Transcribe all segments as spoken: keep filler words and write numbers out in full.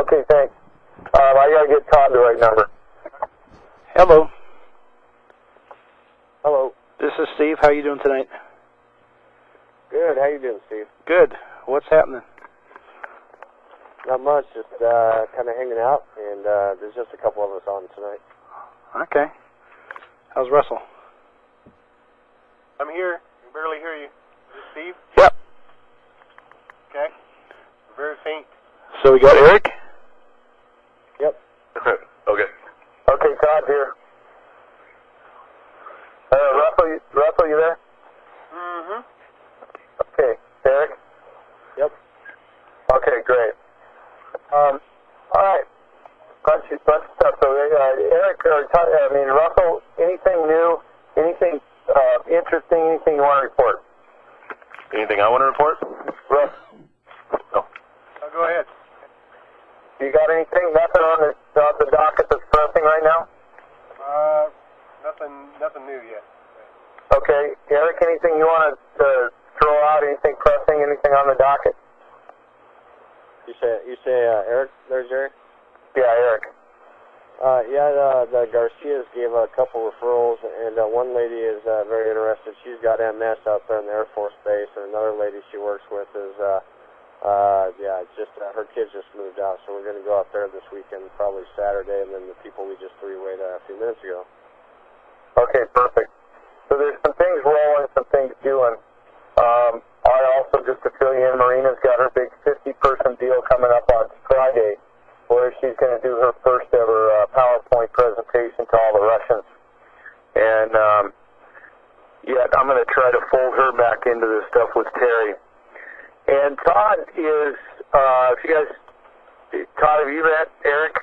Okay, thanks. Um, I gotta get Todd the right number. Hello. Hello. This is Steve. How are you doing tonight? Good. How you doing, Steve? Good. What's happening? Not much. Just uh, kind of hanging out, and uh, there's just a couple of us on tonight. Okay. How's Russell? I'm here. I can barely hear you. Is this Steve? Yep. Okay. Very faint. So we got Eric? Yep. Okay. Okay, Todd's here. Uh, Russell, you, Russell, you there? Mm-hmm. Okay. Eric? Yep. Okay, great. Um, all right. Bunch of, bunch of stuff. So, uh, Eric, or Todd, I mean, Russell, anything new, anything uh, interesting, anything you want to report? Anything I want to report? Russ, No. Oh, go ahead. you got anything? Nothing on the, on the docket that's pressing right now? Uh, nothing, nothing new yet. Okay. Eric, anything you want to uh, throw out? Anything pressing? Anything on the docket? You say, you say, uh, Eric, there's Eric? Yeah, Eric. Uh, yeah, the, the Garcias gave a couple referrals, and uh, one lady is uh, very interested. She's got M S out there in the Air Force Base, and another lady she works with is, uh, uh, yeah, just uh, her kids just moved out, so we're going to go out there this weekend, probably Saturday, and then the people we just three-wayed uh, a few minutes ago. Okay, perfect. So there's some things rolling, some things doing. Um, I also, just to fill you in, Marina's got her big fifty-person deal coming up on Friday, where she's going to do her first ever uh, PowerPoint presentation to all the Russians. And um, yet I'm going to try to fold her back into this stuff with Terry. And Todd is, uh, if you guys, Todd, have you met Eric?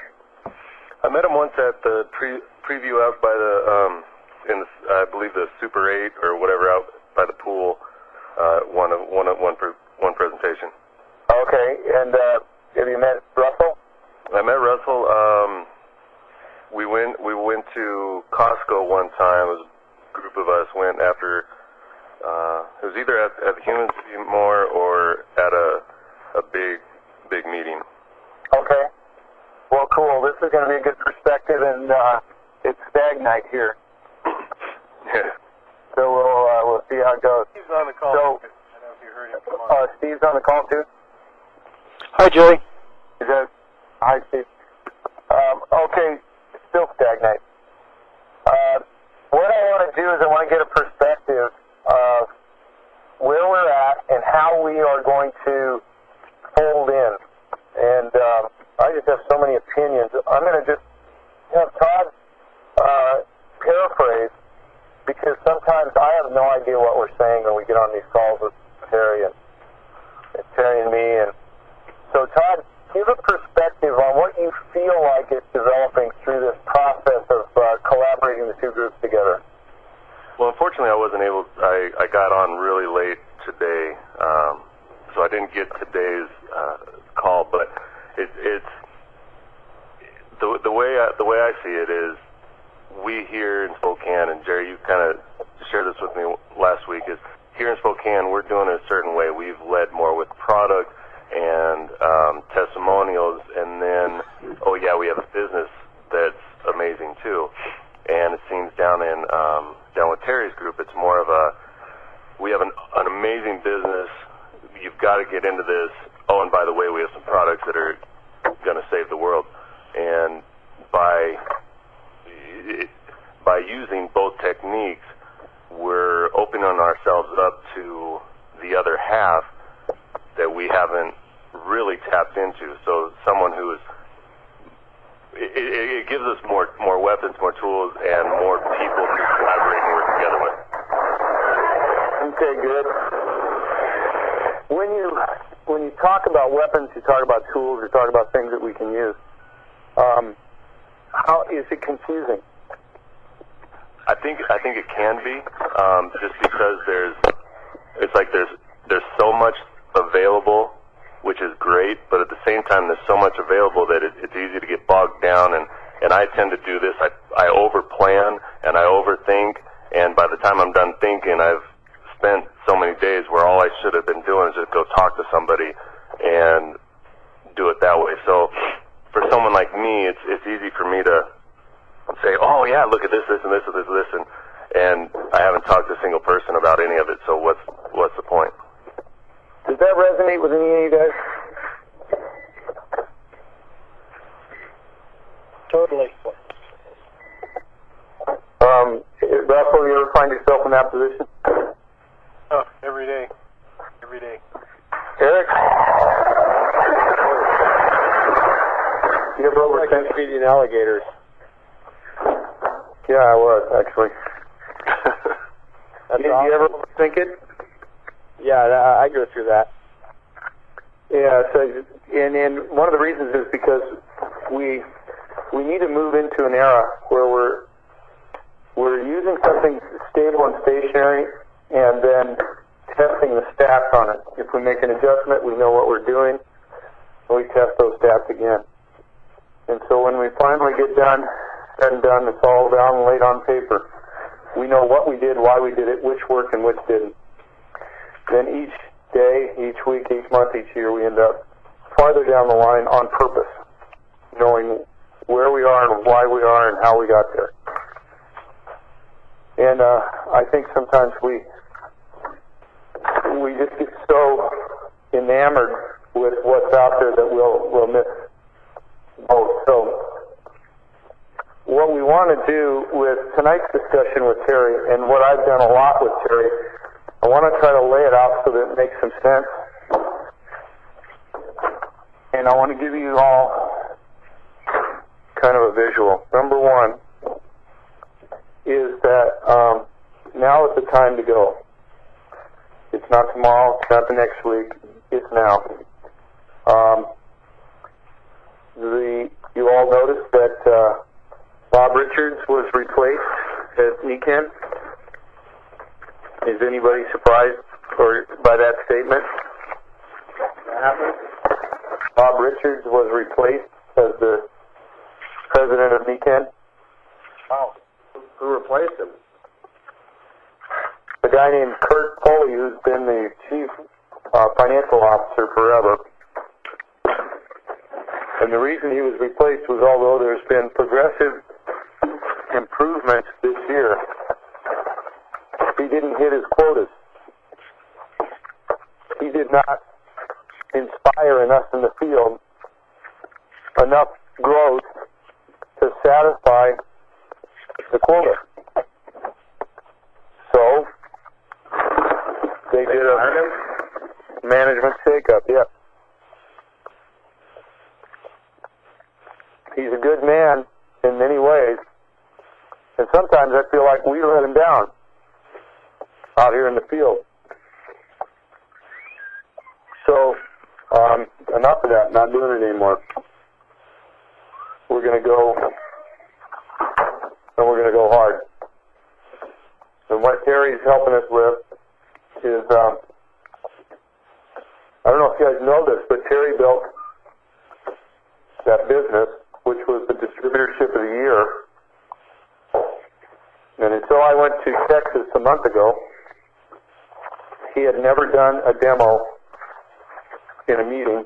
I met him once at the pre preview out by the, um, in the, I believe the Super eight or whatever out by the pool. Uh, one of one of one per, one presentation. Okay, and uh, have you met Russell? I met Russell. Um, we went we went to Costco one time. It was a group of us went after. Uh, it was either at, at the Human City More or at a a big big meeting. Okay. Well, cool. This is going to be a good perspective, and uh, it's stag night here. Yeah. So we'll uh, we'll see how it goes. He's on the call. So, I don't know if you heard him. Come on. uh, Steve's on the call too. Hi, Joey. Is that? Hi, Steve. Um, okay, still stagnate. Uh, what I want to do is I want to get a perspective of where we're at and how we are going to fold in. And um, I just have so many opinions. I'm going to just have Todd uh, paraphrase, because sometimes I have no idea what we're saying when we get on these calls with Terry and, and Terry and me. And so, Todd, give a perspective on what you feel like is developing through this process of uh, collaborating the two groups together. Well, unfortunately, I wasn't able. I I got on really late today, um, so I didn't get today's uh, call. But it, it's the the way I, the way I see it is, we here in Spokane, and Jerry, you kind of shared this with me last week, is here in Spokane we're doing it a certain way. We've led more with product and um, testimonials, and then, oh yeah, we have a business that's amazing too. And it seems down in um, down with Terry's group, it's more of a, we have an, an amazing business, you've got to get into this, oh, and by the way, we have some products that are going to save the world. And by by using both techniques, we're opening ourselves up to the other half that we haven't really tapped into. So someone who is, it, it, it gives us more more weapons, more tools, and more people to collaborate and work together with. Okay, good. When you when you talk about weapons, you talk about tools, you talk about things that we can use. Um, how is it confusing? I think I think it can be, um, just because there's, it's like there's there's so much available, which is great, but at the same time there's so much available that it, it's easy to get bogged down, and, and I tend to do this. I I overplan and I overthink, and by the time I'm done thinking, I've spent so many days where all I should have been doing is just go talk to somebody and do it that way. So me, it's it's easy for me to say, oh yeah, look at this, this, and this, and this, and this, and and I haven't talked to a single person about any of it. So what's what's the point? Does that resonate with any of you guys? Totally. Um, Russell, you ever find yourself in that position? Oh, every day. Every day. Eric? You ever Like overthink? I'm feeding alligators. Yeah, I was, actually. That's you, you awesome. ever overthink it? Yeah, I, I go through that. Yeah, so, and, and one of the reasons is because we we need to move into an era where we're we're using something stable and stationary and then testing the stats on it. If we make an adjustment, we know what we're doing, and we test those stats again. And so when we finally get done, said and done, it's all down and laid on paper. We know what we did, why we did it, which worked and which didn't. Then each day, each week, each month, each year, we end up farther down the line on purpose, knowing where we are and why we are and how we got there. And uh, I think sometimes we we just get so enamored with what's out there that we'll we'll miss both. So what we want to do with tonight's discussion with Terry, and what I've done a lot with Terry, I want to try to lay it out so that it makes some sense. And I want to give you all kind of a visual. Number one is that um, now is the time to go. It's not tomorrow, it's not the next week, it's now. Um, the you all noticed that uh, Bob Richards was replaced at N E C A N. Is anybody surprised or by that statement? What happened? Bob Richards was replaced as the president of N E C A N. Wow. Who replaced him? A guy named Kurt Foley, who's been the chief uh, financial officer forever. And the reason he was replaced was although there's been progressive improvements this year, he didn't hit his quotas. He did not inspire in us in the field enough growth to satisfy the quota. So they did a management shakeup. Yeah, he's a good man in many ways, and sometimes I feel like we let him down out here in the field. So um, enough of that. Not doing it anymore. We're going to go, and we're going to go hard. And what Terry's helping us with is, um, I don't know if you guys know this, but Terry built that business, which was the distributorship of the year. And until I went to Texas a month ago, he had never done a demo in a meeting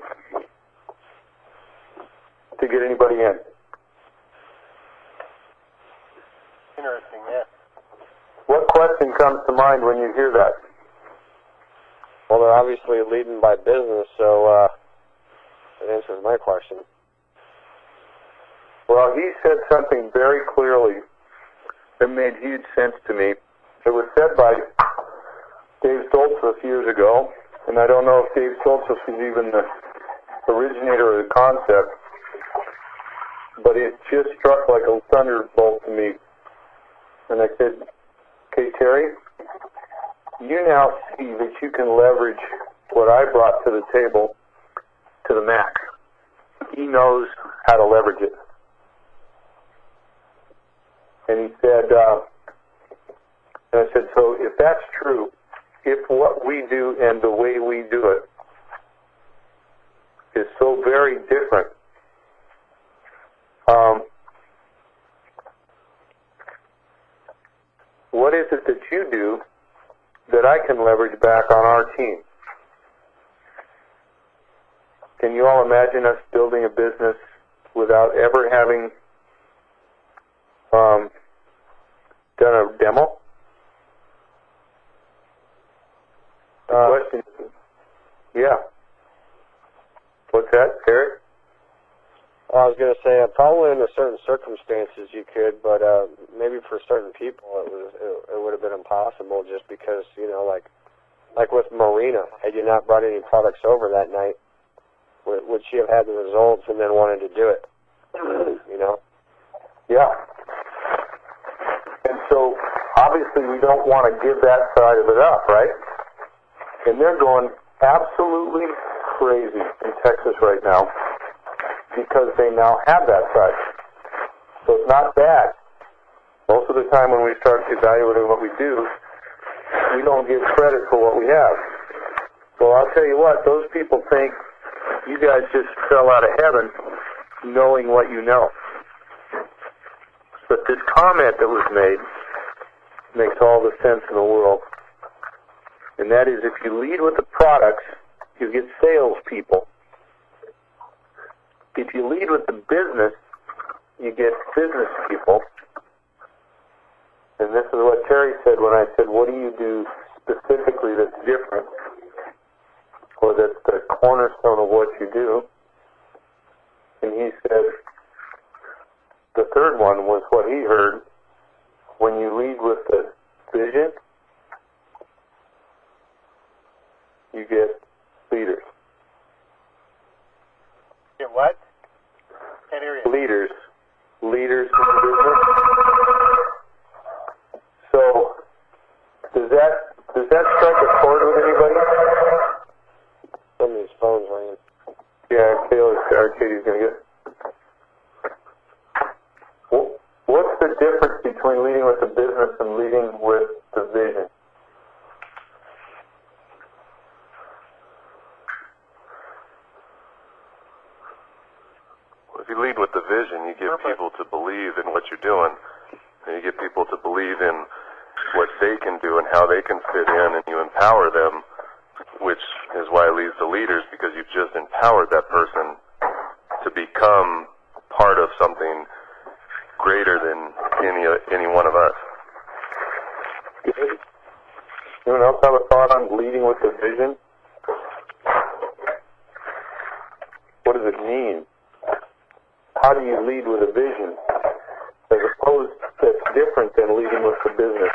to get anybody in. Interesting, yeah. What question comes to mind when you hear that? Well, they're obviously leading by business, so uh, that answers my question. Well, he said something very clearly that made huge sense to me. It was said by Dave Stoltzfus years ago, and I don't know if Dave Stoltzfus was even the originator of the concept, but it just struck like a thunderbolt to me. And I said, okay, Terry, you now see that you can leverage what I brought to the table to the max. He knows how to leverage it. And he said, uh, and I said, so if that's true, if what we do and the way we do it is so very different, um, what is it that you do that I can leverage back on our team? Can you all imagine us building a business with without ever having um, done a demo? The Uh, question is, yeah. What's that, Eric? I was going to say, uh, probably under certain circumstances you could, but uh, maybe for certain people it was it, it would have been impossible, just because, you know, like like with Marina, had you not brought any products over that night, would, would she have had the results and then wanted to do it? You know? Yeah. And so, obviously, we don't want to give that side of it up, right? And they're going absolutely crazy in Texas right now because they now have that side. So it's not bad. Most of the time when we start evaluating what we do, we don't give credit for what we have. So I'll tell you what, those people think you guys just fell out of heaven knowing what you know. But this comment that was made makes all the sense in the world. And that is, if you lead with the products, you get salespeople. If you lead with the business, you get business people. And this is what Terry said when I said, what do you do specifically that's different, or that's the cornerstone of what you do? And he said, the third one was what he heard, when you lead with the vision, you get leaders. Get what? Can't hear you. Leaders. Leaders in the business. So, does that does that strike a chord with anybody? Somebody's phone's ringing. Yeah, Arcadie's going to get. Well, what's the difference between leading with the business and leading with the vision? If you lead with the vision, you get people to believe in what you're doing, and you get people to believe in what they can do and how they can fit in, and you empower them, which is why it leads to leaders, because you've just empowered that person to become part of something greater than any any one of us. Good. Anyone else have a thought on leading with the vision? What does it mean? How do you lead with a vision, as opposed that's different than leading with the business?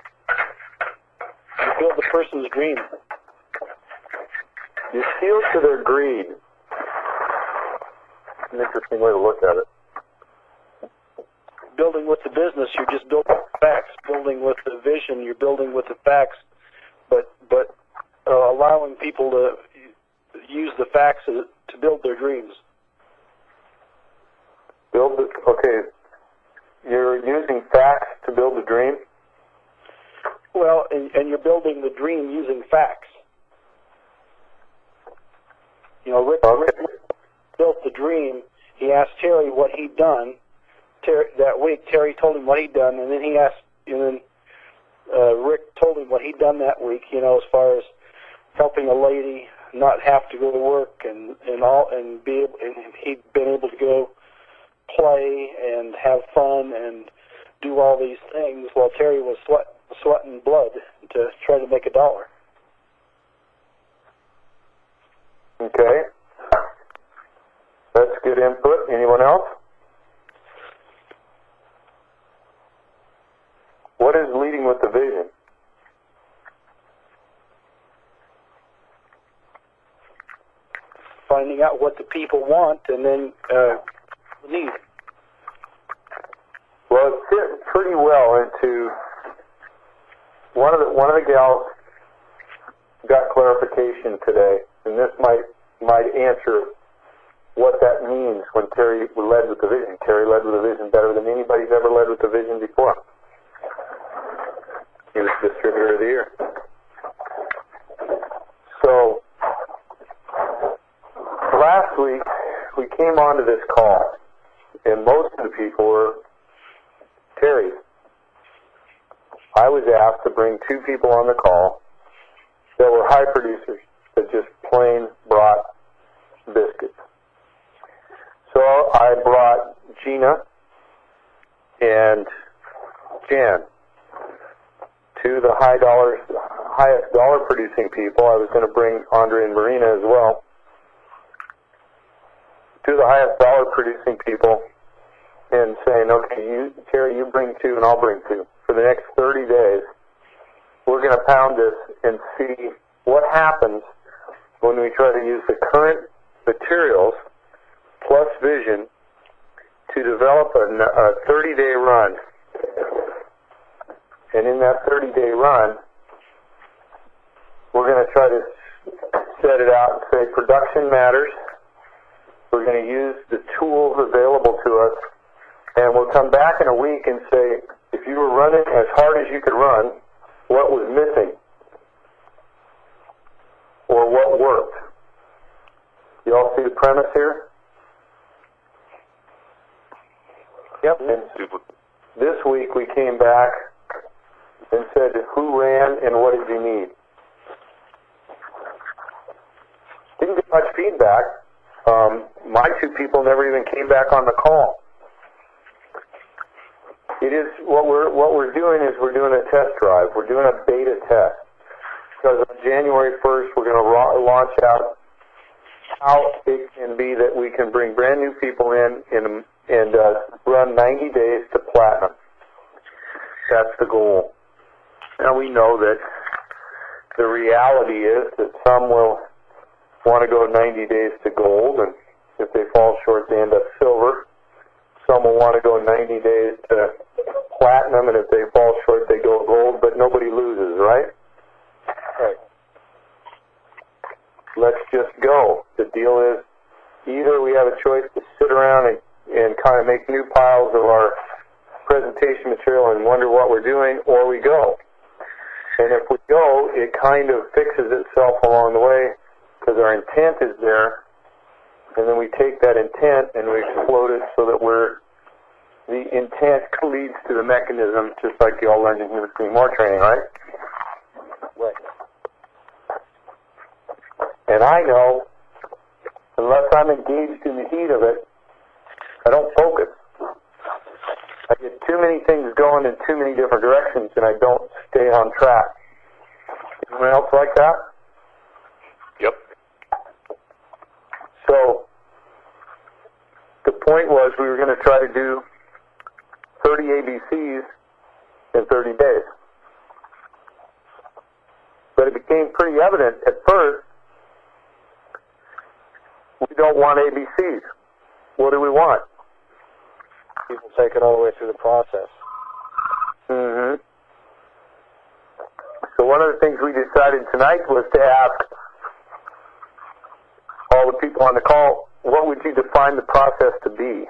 You build the person's dream. You appeal to their greed. An interesting way to look at it. Building with the business, you're just building facts. Building with the vision, you're building with the facts, but but uh, allowing people to use the facts to build their dreams. Build it. Okay, you're using facts to build a dream. Well, and, and you're building the dream using facts. You know, Rick, Okay. Rick built the dream. He asked Terry what he'd done. Terry, that week, Terry told him what he'd done, and then he asked, and then uh, Rick told him what he'd done that week. You know, as far as helping a lady not have to go to work, and and all, and be able, and he'd been able to go play and have fun and do all these things while Terry was sweat, sweating blood to try to make a dollar. Okay. That's good input. Anyone else? What is leading with the vision? Finding out what the people want and then uh, need. Well, it fit pretty well into one of the one of the gals got clarification today, and this might might answer what that means when Terry led with the vision. Terry led with the vision better than anybody's ever led with the vision before. He was distributor of the year. So last week we came onto this call, and most of the people were Terry. I was asked to bring two people on the call that were high producers that just plain brought biscuits. So I brought Gina and Jan, two of the high dollar, highest dollar producing people. I was going to bring Andre and Marina as well. Two of the highest dollar producing people, and saying, okay, you, Terry, you bring two and I'll bring two. For the next thirty days, we're going to pound this and see what happens when we try to use the current materials plus vision to develop a thirty-day run. And in that thirty-day run, we're going to try to set it out and say production matters. We're going to use the tools available to us, and we'll come back in a week and say, if you were running as hard as you could run, what was missing? Or what worked? You all see the premise here? Yep. And this week we came back and said, who ran and what did you need? Didn't get much feedback. Um, my two people never even came back on the call. It is what we're what we're doing is we're doing a test drive. We're doing a beta test because on January first we're going to ra- launch out how it can be that we can bring brand new people in and and uh, run ninety days to platinum. That's the goal. And we know that the reality is that some will want to go ninety days to gold, and if they fall short, they end up silver. Some will want to go ninety days to platinum, and if they fall short, they go gold, but nobody loses, right? Right. Let's just go. The deal is either we have a choice to sit around and, and kind of make new piles of our presentation material and wonder what we're doing, or we go. And if we go, it kind of fixes itself along the way because our intent is there, and then we take that intent and we explode it so that we're the intent leads to the mechanism, just like you all learned in Human Screen More training, right? Right. And I know, unless I'm engaged in the heat of it, I don't focus. I get too many things going in too many different directions, and I don't stay on track. Anyone else like that? Yep. So, the point was we were going to try to do thirty A B Cs in thirty days. But it became pretty evident at first, we don't want A B Cs. What do we want? People take it all the way through the process. Mm-hmm. So one of the things we decided tonight was to ask all the people on the call, what would you define the process to be?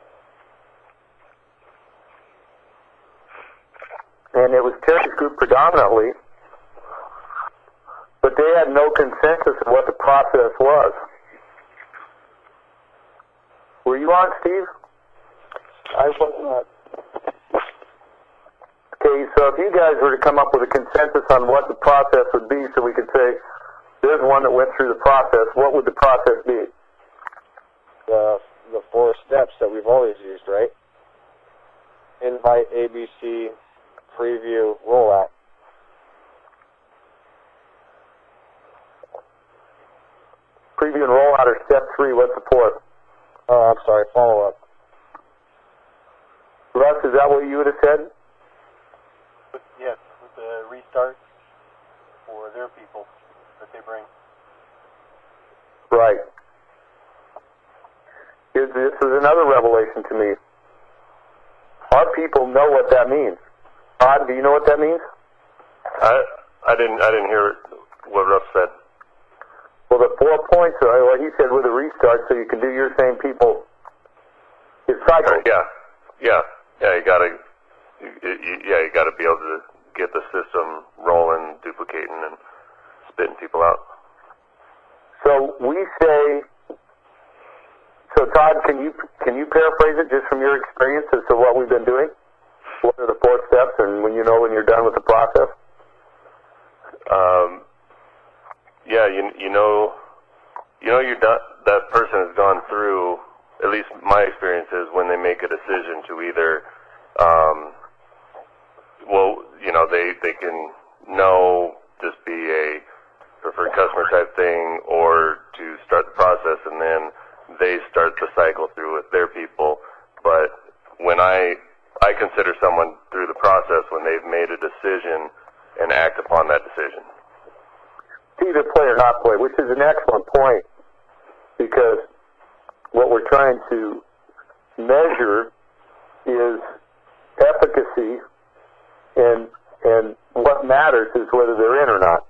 And it was Terry's group predominantly, but they had no consensus of what the process was. Were you on, Steve? I was not. Okay, so if you guys were to come up with a consensus on what the process would be so we could say, there's one that went through the process, what would the process be? The, the four steps that we've always used, right? Invite, A B C, preview, rollout. Preview and rollout are step three. What's the fourth? Oh, I'm sorry, follow-up. Russ, is that what you would have said? With, yes, with the restart for their people that they bring. Right. Here's, this is another revelation to me. Our people know what that means. Todd, do you know what that means? I I didn't I didn't hear what Russ said. Well, the four points are what he said with a restart, so you can do your same people. It's cycle. Yeah, yeah, yeah. You gotta, you, you, yeah, you gotta be able to get the system rolling, duplicating, and spitting people out. So we say. So Todd, can you can you paraphrase it just from your experience as to what we've been doing? What are the four steps, and when you know when you're done with the process? Um, yeah, you you know, you know you're done. That person has gone through at least my experience is when they make a decision to either, um, well, you know, they, they can know just be a preferred customer type thing, or to start the process and then they start the cycle through with their people. But when I, I consider someone through the process when they've made a decision and act upon that decision. Either play or not play, which is an excellent point, because what we're trying to measure is efficacy, and and what matters is whether they're in or not.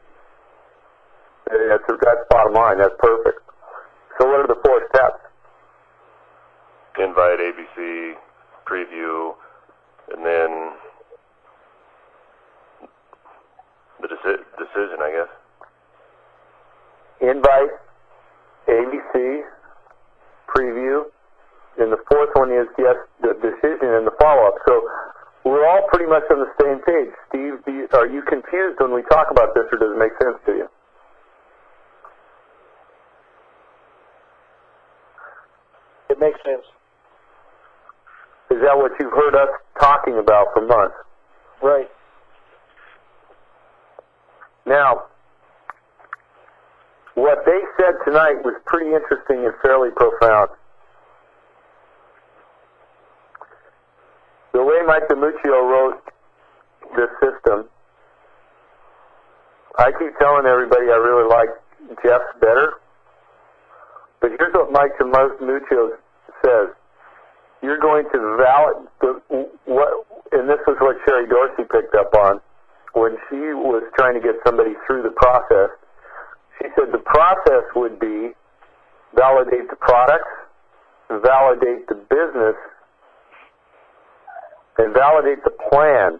And that's, that's bottom line. That's perfect. So what are the four steps? Invite, A B C, preview, and then the deci- decision, I guess. Invite, A B C, preview, and the fourth one is, yes, the decision and the follow-up. So we're all pretty much on the same page. Steve, do you, are you confused when we talk about this, or does it make sense to you? It makes sense. Is that what you've heard us talking about for months? Right. Now, what they said tonight was pretty interesting and fairly profound. The way Mike DiMuccio wrote this system, I keep telling everybody I really like Jeff's better, but here's what Mike DiMuccio says. You're going to validate, the, what, and this was what Sherry Dorsey picked up on when she was trying to get somebody through the process. She said the process would be validate the products, validate the business, and validate the plan.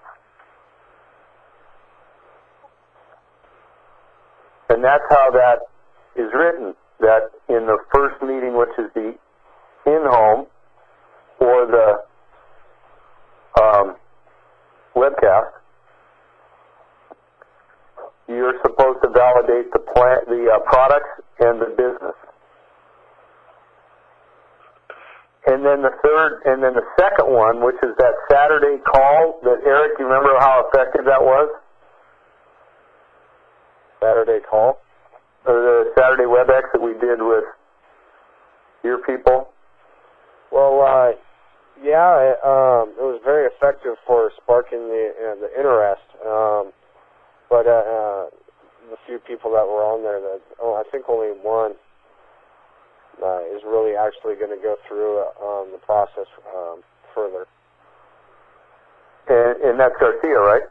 And that's how that is written, that in the first meeting, which is the in-home or the um, webcast, you're supposed to validate the plan, the uh, products and the business. And then the third, and then the second one, which is that Saturday call that, Eric, you remember how effective that was? Saturday call? Or the Saturday WebEx that we did with your people? Well, uh, yeah, it, um, it was very effective for sparking the uh, the interest. Um, but uh, uh, the few people that were on there, that oh, I think only one uh, is really actually going to go through um, the process um, further. And, and that's Garcia, right?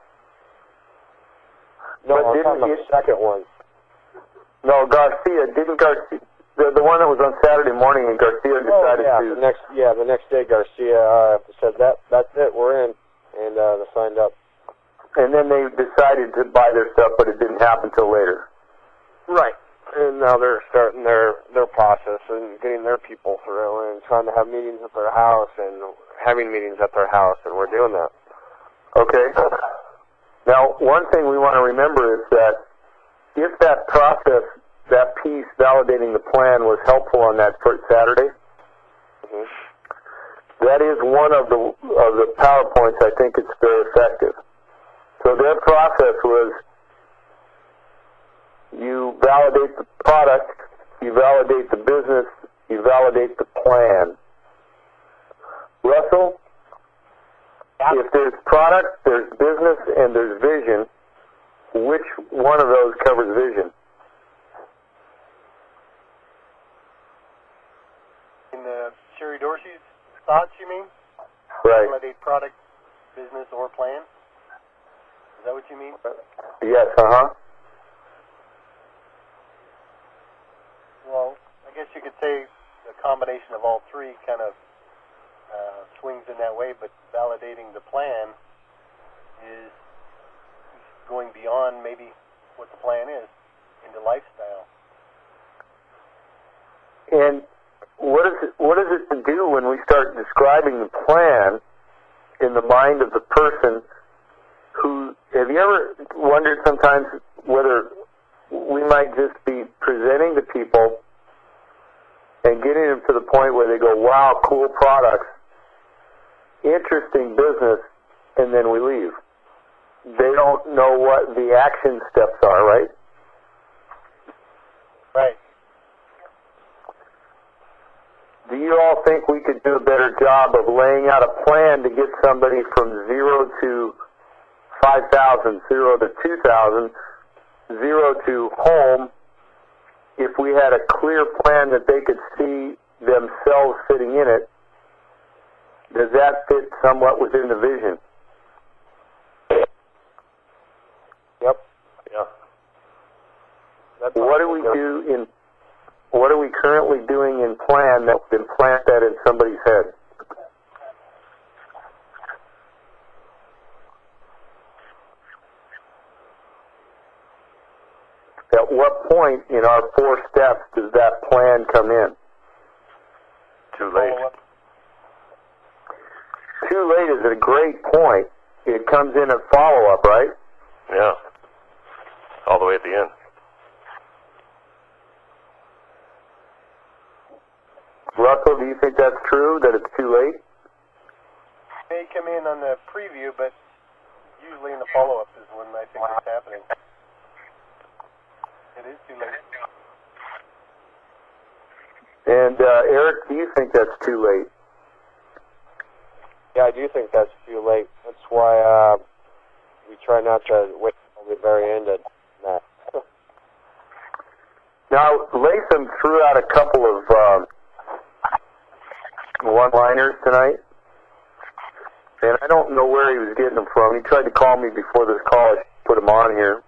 No, But I'm didn't talking about you- the second one. No, Garcia, didn't Garcia, the, the one that was on Saturday morning, and Garcia decided Oh, yeah, to... the next, yeah, the next day Garcia uh, said that that's it, we're in, and uh, they signed up. And then they decided to buy their stuff, but it didn't happen until later. Right. And now they're starting their their process and getting their people through and trying to have meetings at their house and having meetings at their house, and we're doing that. Okay. Now, one thing we want to remember is that if that process, that piece validating the plan was helpful on that first Saturday, Mm-hmm. that is one of the of the PowerPoints I think it's very effective. So their process was you validate the product, you validate the business, you validate the plan. Russell, Yeah. if there's product, there's business, and there's vision, which one of those covers vision? In the Sherry Dorsey's thoughts, you mean? Right. Validate product, business, or plan? Is that what you mean? Yes, uh-huh. Well, I guess you could say a combination of all three kind of uh, swings in that way, but validating the plan is going beyond maybe what the plan is into lifestyle. And what is it, what is it to do when we start describing the plan in the mind of the person who, have you ever wondered sometimes whether we might just be presenting to people and getting them to the point where they go, wow, cool products, interesting business, and then we leave. They don't know what the action steps are, right? Right. Do you all think we could do a better job of laying out a plan to get somebody from zero to five thousand, zero to two thousand, zero to home, if we had a clear plan that they could see themselves fitting in it? Does that fit somewhat within the vision? Yep. Yeah. That's What do we do in, what are we currently doing in plan that would implant that in somebody's head? At what point in our four steps does that plan come in? Too late. Too late is a great point. It comes in at follow-up, right? Yeah. All the way at the end. Russell, do you think that's true, that it's too late? May come in on the preview, but usually in the follow-up is when I think it's happening. It is too late. And uh, Eric, do you think that's too late? Yeah, I do think that's too late. That's why uh, we try not to wait until the very end of that. Now, Latham threw out a couple of um, one-liners tonight, and I don't know where he was getting them from. He tried to call me before this call. I put him on here.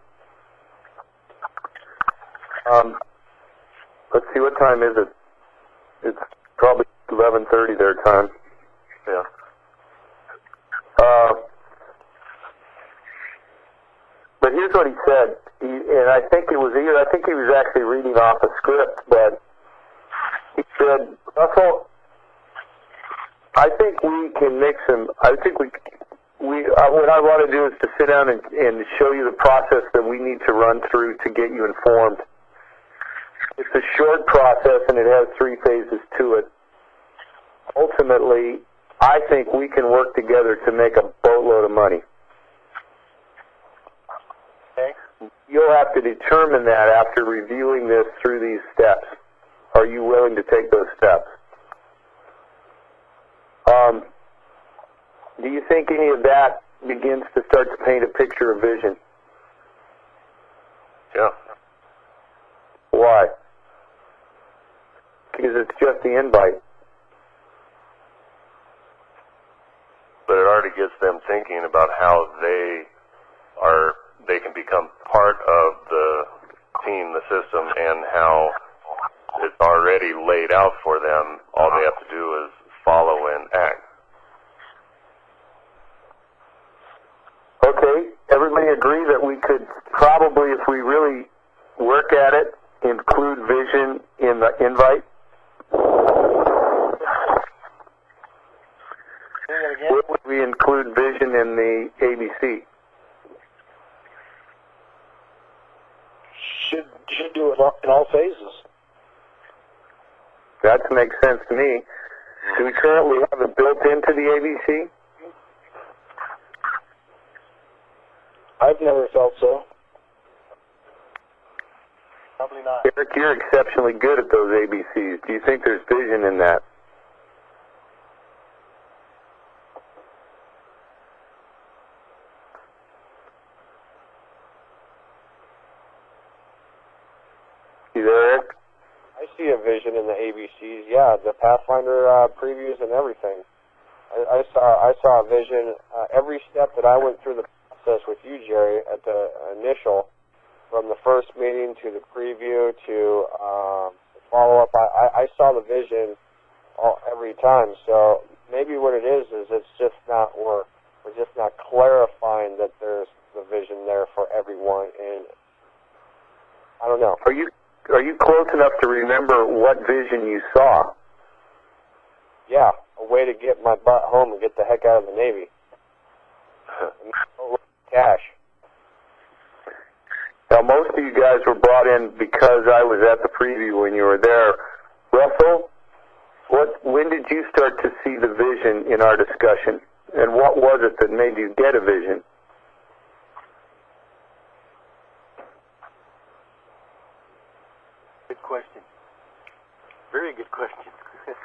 Um, let's see, what time is it? It's probably eleven thirty their time. Yeah. Uh, but here's what he said, he, and I think it was either, I think he was actually reading off a script, but he said, Russell, I think we can make some, I think we, we uh, what I want to do is to sit down and, and show you the process that we need to run through to get you informed. It's a short process, and it has three phases to it. Ultimately, I think we can work together to make a boatload of money. Okay. You'll have to determine that after reviewing this through these steps. Are you willing to take those steps? Um, do you think any of that begins to start to paint a picture of vision? Yeah. Why? Because it's just the invite. But it already gets them thinking about how they are, they can become part of the team, the system, and how it's already laid out for them. All they have to do is follow and act. Okay, everybody agree that we could probably, if we really work at it, include vision in the invite? Say that again? Would we include vision in the A B C? Should should do it all- in all phases. That makes sense to me. Do we currently have it built into the A B C? I've never felt so. Probably not. Eric, you're exceptionally good at those A B Cs. Do you think there's vision in that? You there, Eric? I see a vision in the A B Cs. Yeah, the Pathfinder uh, previews and everything. I, I saw I saw a vision. Uh, every step that I went through the process with you, Jerry, at the initial, from the first meeting to the preview to um, the follow-up, I, I, I saw the vision all, every time. So maybe what it is is it's just not we're we're just not clarifying that there's the vision there for everyone, and I don't know. Are you are you close enough to remember what vision you saw? Yeah, a way to get my butt home and get the heck out of the Navy. Cash. Now, most of you guys were brought in because I was at the preview when you were there. Russell, what, when did you start to see the vision in our discussion? And what was it that made you get a vision? Good question. Very good question.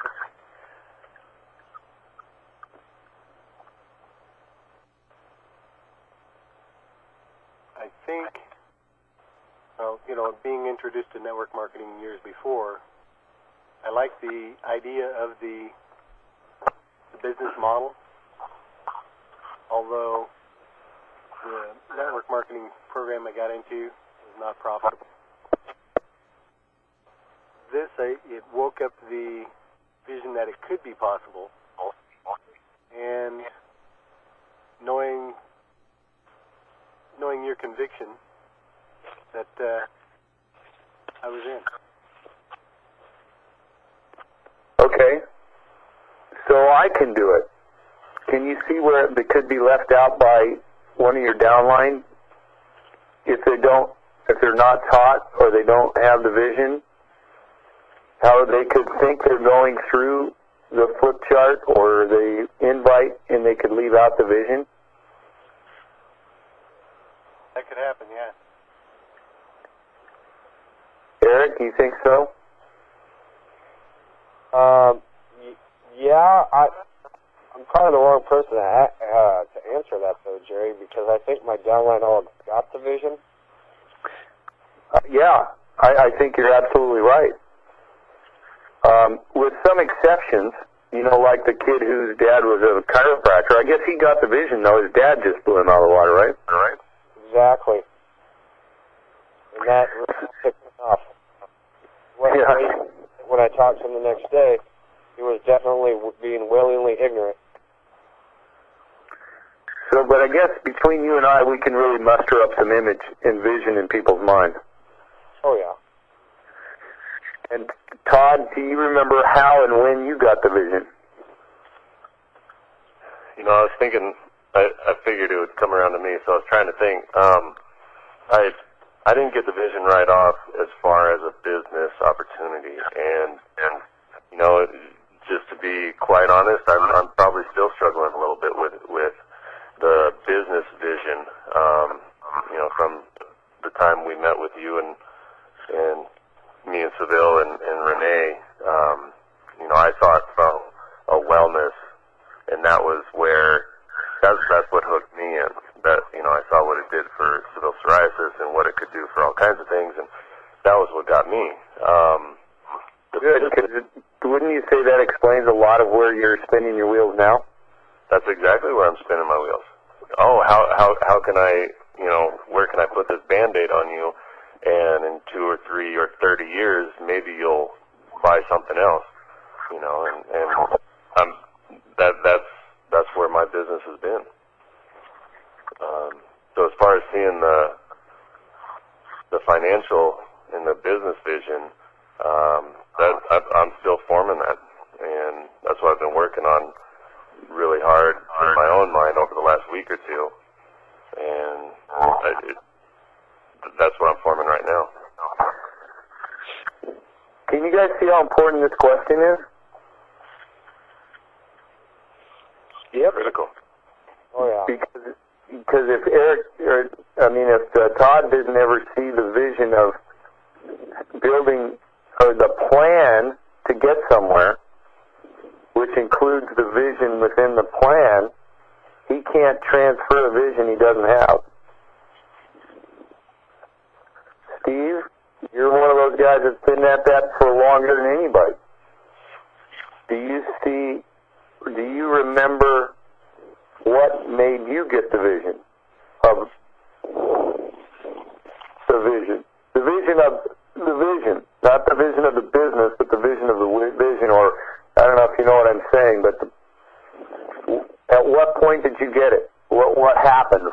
I think, well, you know, being introduced to network marketing years before, I like the idea of the, the business model, although the network marketing program I got into was not profitable. This, I, it woke up the vision that it could be possible, and knowing knowing your conviction that uh, I was in. Okay, so I can do it. Can you see where it could be left out by one of your downline if they don't, if they're not taught or they don't have the vision? How they could think they're going through the flip chart or the invite and they could leave out the vision? That could happen, yeah. Eric, you think so? Um, y- yeah, I, I'm probably the wrong person to, a- uh, to answer that, though, Jerry, because I think my downline all got the vision. Uh, yeah, I, I think you're absolutely right. Um, with some exceptions, you know, like the kid whose dad was a chiropractor, I guess he got the vision, though. His dad just blew him out of the water, right? Right. Exactly. And that really ticked me off. When, Yeah. when I talked to him the next day, he was definitely being willingly ignorant. So, but I guess between you and I, we can really muster up some image and vision in people's minds. Oh, yeah. And Todd, do you remember how and when you got the vision? You know, I was thinking, I, I figured it would come around to me, so I was trying to think. Um, I I didn't get the vision right off as far as a business opportunity, and and you know, just to be quite honest, I'm I'm probably still struggling a little bit with with the business vision. Um, you know, from the time we met with you and and me and Seville and, and Renee, um, you know, I saw it from a wellness, and that was where, that's, that's what hooked me in. That, you know, I saw what it did for Seville psoriasis and what it could do for all kinds of things, and that was what got me. Um, Good, because wouldn't you say that explains a lot of where you're spinning your wheels now? That's exactly where I'm spinning my wheels. Oh, how, how, how can I, you know, where can I put this Band-Aid on you? And in two or three or thirty years, maybe you'll buy something else, you know. And, and I'm, that that's that's where my business has been. Um, so as far as seeing the the financial and the business vision, um, that I, I'm still forming that, and that's what I've been working on really hard in my own mind over the last week or two, and I, it, that's what I'm forming right now. Can you guys see how important this question is? Yep. Critical. Oh, yeah. Because, because if Eric, or, I mean, if uh, Todd didn't ever see the vision of building, or the plan to get somewhere, which includes the vision within the plan, he can't transfer a vision he doesn't have. Steve, you're one of those guys that's been at that for longer than anybody. Do you see, do you remember what made you get the vision of the vision? The vision of the vision, not the vision of the business, but the vision of the vision, or I don't know if you know what I'm saying, but the, at what point did you get it? What, what happened?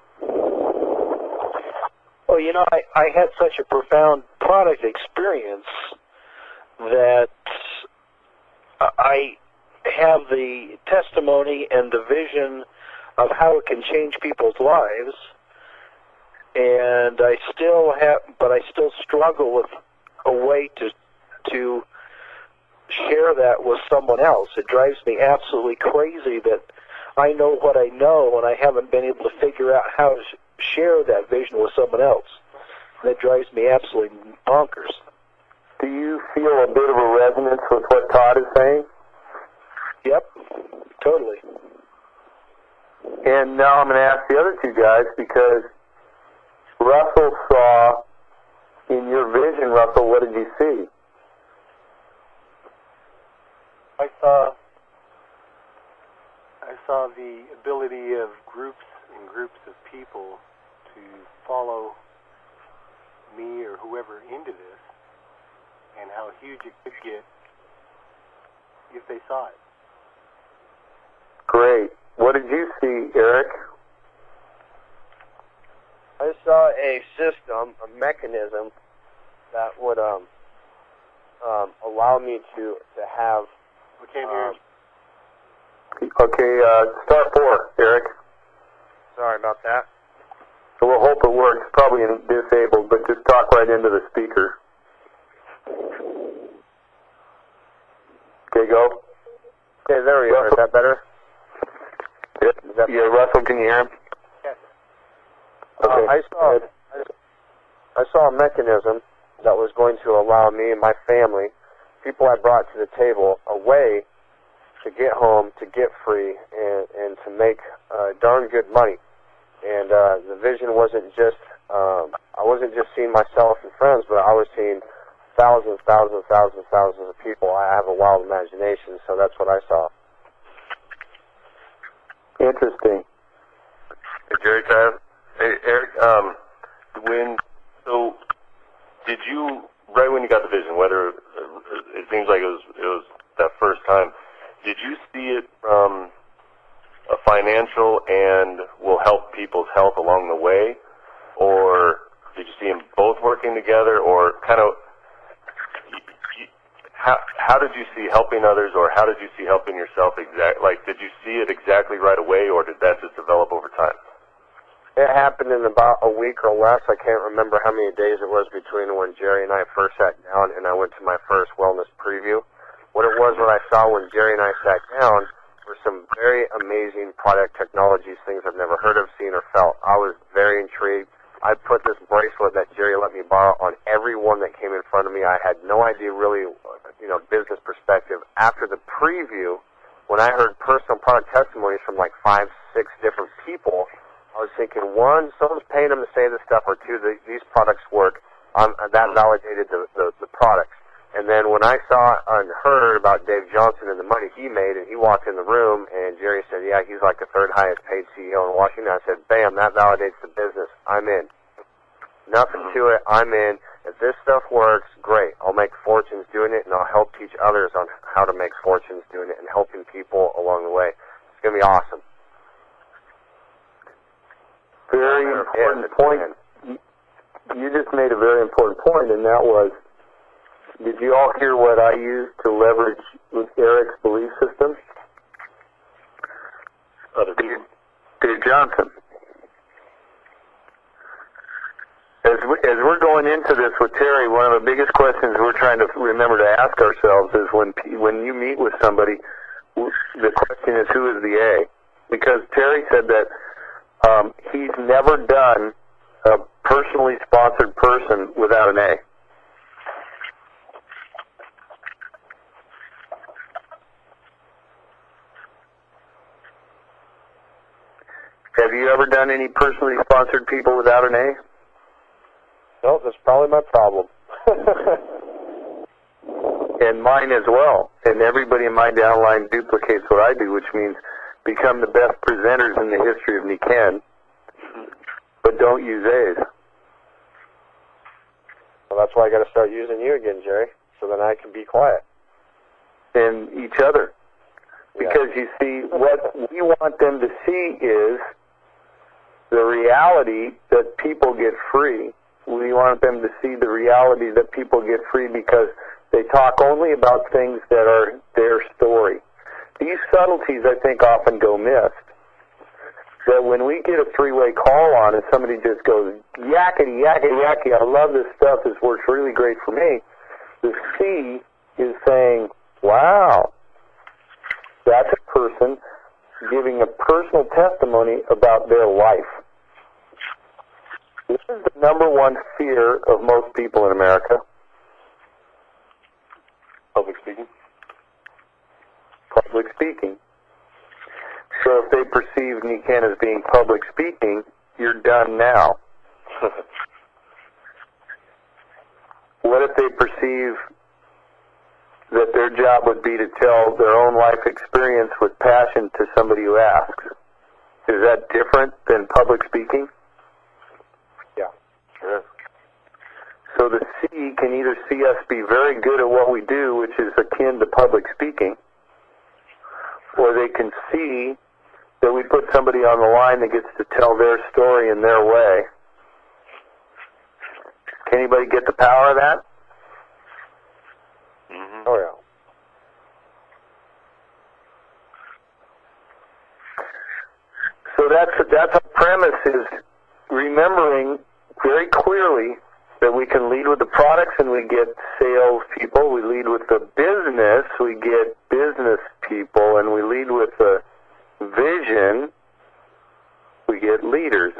Well, you know, I, I had such a profound product experience that I have the testimony and the vision of how it can change people's lives, and I still have, but I still struggle with a way to to share that with someone else. It drives me absolutely crazy that I know what I know and I haven't been able to figure out how to share that vision with someone else. That drives me absolutely bonkers. Do you feel a bit of a resonance with what Todd is saying? Yep, totally. And now I'm going to ask the other two guys, because Russell saw in your vision, Russell, what did you see? I saw I saw the ability of groups and groups of people to follow me or whoever into this, and how huge it could get if they saw it. Great. What did you see, Eric? I saw a system, a mechanism that would um, um, allow me to, to have... We can't hear um, you. Okay, uh, star four, Eric. Sorry about that. So we'll hope it works. Probably disabled, but just talk right into the speaker. Okay, go. Okay, there we are. Is that better? Yeah, Is that yeah, Russell, can you hear him? Yes. Uh, Okay. I saw I saw a mechanism that was going to allow me and my family, people I brought to the table, a way to get home, to get free, and, and to make uh, darn good money. And uh, the vision wasn't just, um, I wasn't just seeing myself and friends, but I was seeing thousands, thousands, thousands, thousands of people. I have a wild imagination, so that's what I saw. Interesting. Hey, Jerry, can I have, hey, Eric, um, when, so, did you, right when you got the vision, whether, uh, it seems like it was, it was that first time, did you see it from a financial and will help people's health along the way, or did you see them both working together, or kind of, how, how did you see helping others, or how did you see helping yourself exact, like, did you see it exactly right away, or did that just develop over time? It happened in about a week or less. I can't remember how many days it was between when Jerry and I first sat down and I went to my first wellness preview. What it was, what I saw when Jerry and I sat down, were some very amazing product technologies, things I've never heard of, seen, or felt. I was very intrigued. I put this bracelet that Jerry let me borrow on every one that came in front of me. I had no idea really, you know, business perspective. After the preview, when I heard personal product testimonies from like five, six different people, I was thinking, one, someone's paying them to say this stuff, or two, the, these products work. Um, that validated the, the, the products. And then when I saw and heard about Dave Johnson and the money he made, and he walked in the room, and Jerry said, yeah, he's like the third highest paid C E O in Washington, I said, bam, that validates the business. I'm in. Nothing to it. I'm in. If this stuff works, great. I'll make fortunes doing it, and I'll help teach others on how to make fortunes doing it and helping people along the way. It's going to be awesome. Very important point. You just made a very important point, and that was, did you all hear what I used to leverage Eric's belief system? Other people. Dave Johnson. As, we, as we're going into this with Terry, one of the biggest questions we're trying to remember to ask ourselves is when when you meet with somebody, the question is, who is the A? Because Terry said that um, he's never done a personally sponsored person without an A. Have you ever done any personally sponsored people without an A? No, that's probably my problem. And mine as well. And everybody in my downline duplicates what I do, which means become the best presenters in the history of Niken, but don't use A's. Well, that's why I got to start using you again, Jerry, so then I can be quiet. And each other. Yeah. Because you see, what we want them to see is the reality that people get free. We want them to see the reality that people get free because they talk only about things that are their story. These subtleties, I think, often go missed. That when we get a three-way call on and somebody just goes, yakety, yakety, yakety, I love this stuff, this works really great for me, the C is saying, Wow. That's a person giving a personal testimony about their life. This is the number one fear of most people in America. Public speaking. Public speaking. So if they perceive Nikan as being public speaking, you're done now. What if they perceive that their job would be to tell their own life experience with passion to somebody who asks? Is that different than public speaking? Yeah. Sure. So the C can either see us be very good at what we do, which is akin to public speaking, or they can see that we put somebody on the line that gets to tell their story in their way. Can anybody get the power of that? Mm-hmm. Oh, yeah. So that's that's our premise, is remembering very clearly that we can lead with the products and we get sales people. We lead with the business, we get business people, and we lead with the vision, we get leaders.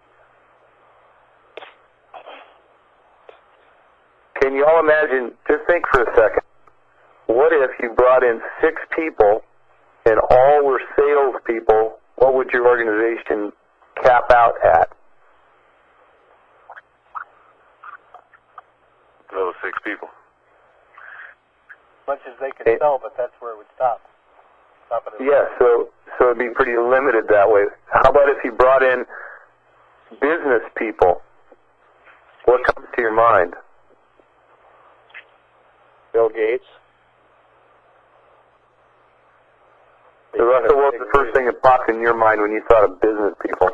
Can you all imagine, just think for a second, what if you brought in six people and all were salespeople? What would your organization cap out at? Those six people. As much as they could Hey. sell, but that's where it would stop. Stop it. at- Yeah, so so it'd be pretty limited that way. How about if you brought in business people? What comes to your mind? Bill Gates. So Russell, what was the first thing that popped in your mind when you thought of business people?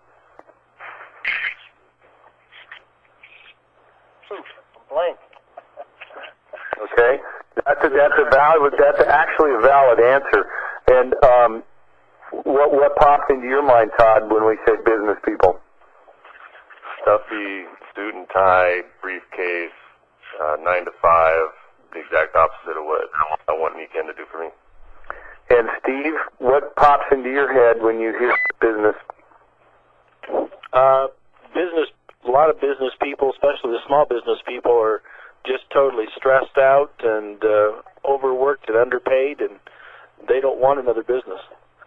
I'm blank. Okay, that's a, that's a valid, that's actually a valid answer. And um, what what popped into your mind, Todd, when we said business people? Stuffy, suit and tie, briefcase, uh, nine to five, the exact opposite of what I want Nikan to do for me. And Steve, what pops into your head when you hear business? Uh, business, a lot of business people, especially the small business people, are just totally stressed out and uh, overworked and underpaid, and they don't want another business.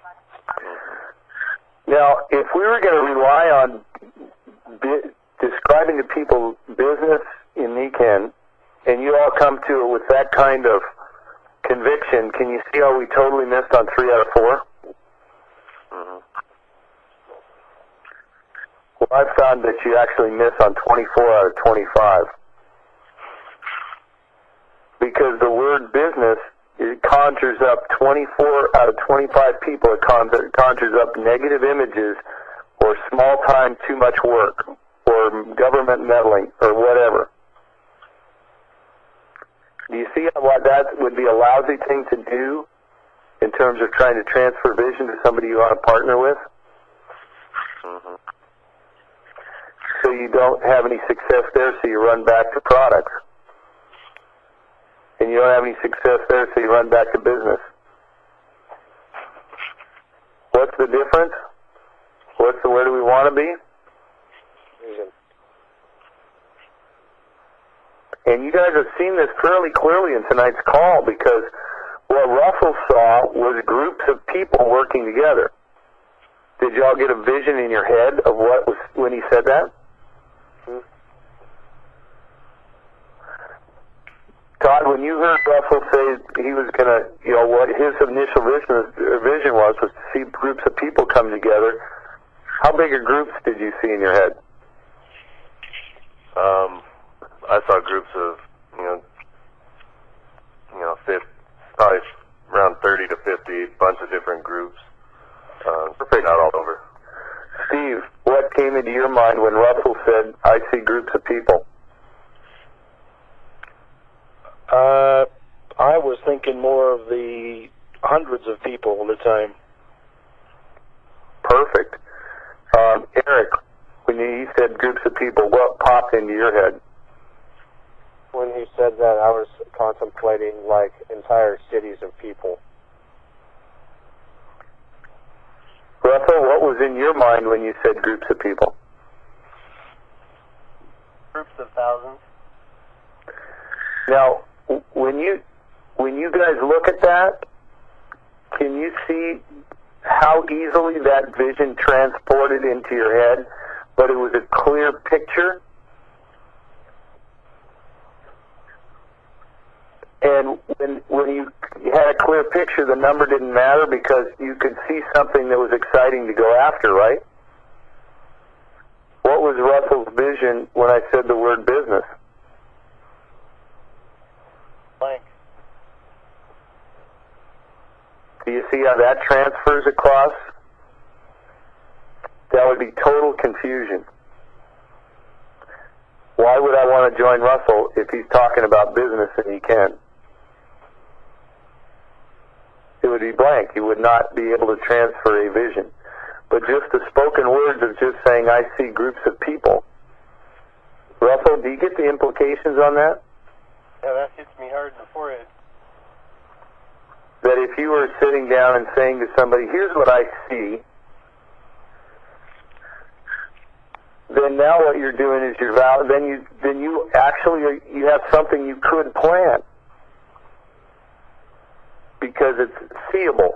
Now, if we were going to rely on bi- describing to people business in Nikan, and you all come to it with that kind of conviction, can you see how we totally missed on three out of four? Mm-hmm. Well, I've found that you actually miss on twenty-four out of twenty-five. Because the word business, it conjures up twenty-four out of twenty-five people, it con- conjures up negative images or small time, too much work, or government meddling, or whatever. Do you see how what that would be a lousy thing to do in terms of trying to transfer vision to somebody you want to partner with? Mm-hmm. So you don't have any success there, so you run back to products. And you don't have any success there, so you run back to business. What's the difference? What's the, where do we want to be? Vision. And you guys have seen this fairly clearly in tonight's call, because what Russell saw was groups of people working together. Did y'all get a vision in your head of what was when he said that? Hmm. Todd, when you heard Russell say he was going to, you know, what his initial vision, vision was, was to see groups of people come together, how big of groups did you see in your head? Um, I saw groups of, you know, you know, fifty, probably around thirty to fifty, bunch of different groups. Uh, Perfect. Not all over. Steve, what came into your mind when Russell said, I see groups of people? Uh, I was thinking more of the hundreds of people all the time. Perfect. Um, Eric, when you said groups of people, what popped into your head? when he said that I was contemplating like entire cities of people. Russell, what was in your mind when you said groups of people? Groups of thousands. Now, when you when you guys look at that, can you see how easily that vision transported into your head, but it was a clear picture? And when when you had a clear picture, the number didn't matter because you could see something that was exciting to go after, right? What was Russell's vision when I said the word business? Blank. Do you see how that transfers across? That would be total confusion. Why would I want to join Russell if he's talking about business and he can? It would be blank. He would not be able to transfer a vision. But just the spoken words of just saying, I see groups of people. Russell, do you get the implications on that? Yeah, that hits me hard in the forehead. That if you were sitting down and saying to somebody, here's what I see, then now what you're doing is you're val- then you then you actually are, you have something you could plan because it's seeable.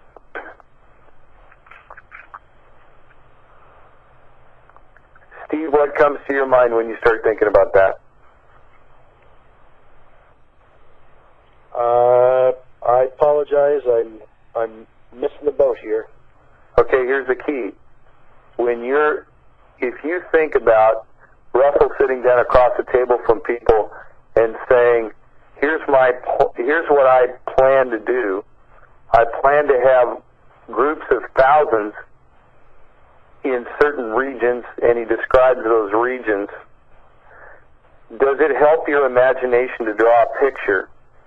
Steve, what comes to your mind when you start thinking about that? Uh, I apologize. I'm I'm missing the boat here. Okay, here's the key. When you're, if you think about Russell sitting down across the table from people and saying, "Here's my, here's what I plan to do. I plan to have groups of thousands in certain regions," and he describes those regions. Does it help your imagination to draw a picture?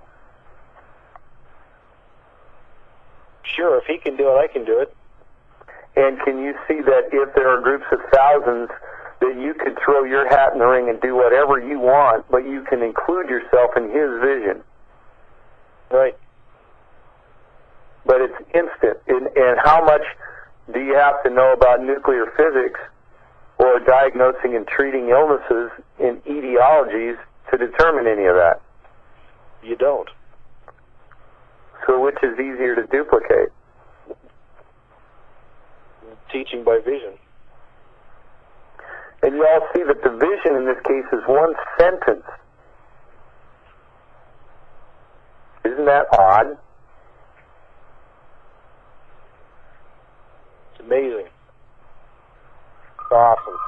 Sure, if he can do it, I can do it. And can you see that if there are groups of thousands, that you could throw your hat in the ring and do whatever you want, but you can include yourself in his vision? Right. But it's instant. And, and how much do you have to know about nuclear physics or diagnosing and treating illnesses in etiologies to determine any of that? You don't. So which is easier to duplicate? Teaching by vision. And you all see that the vision in this case is one sentence. Isn't that odd? It's amazing. It's awesome.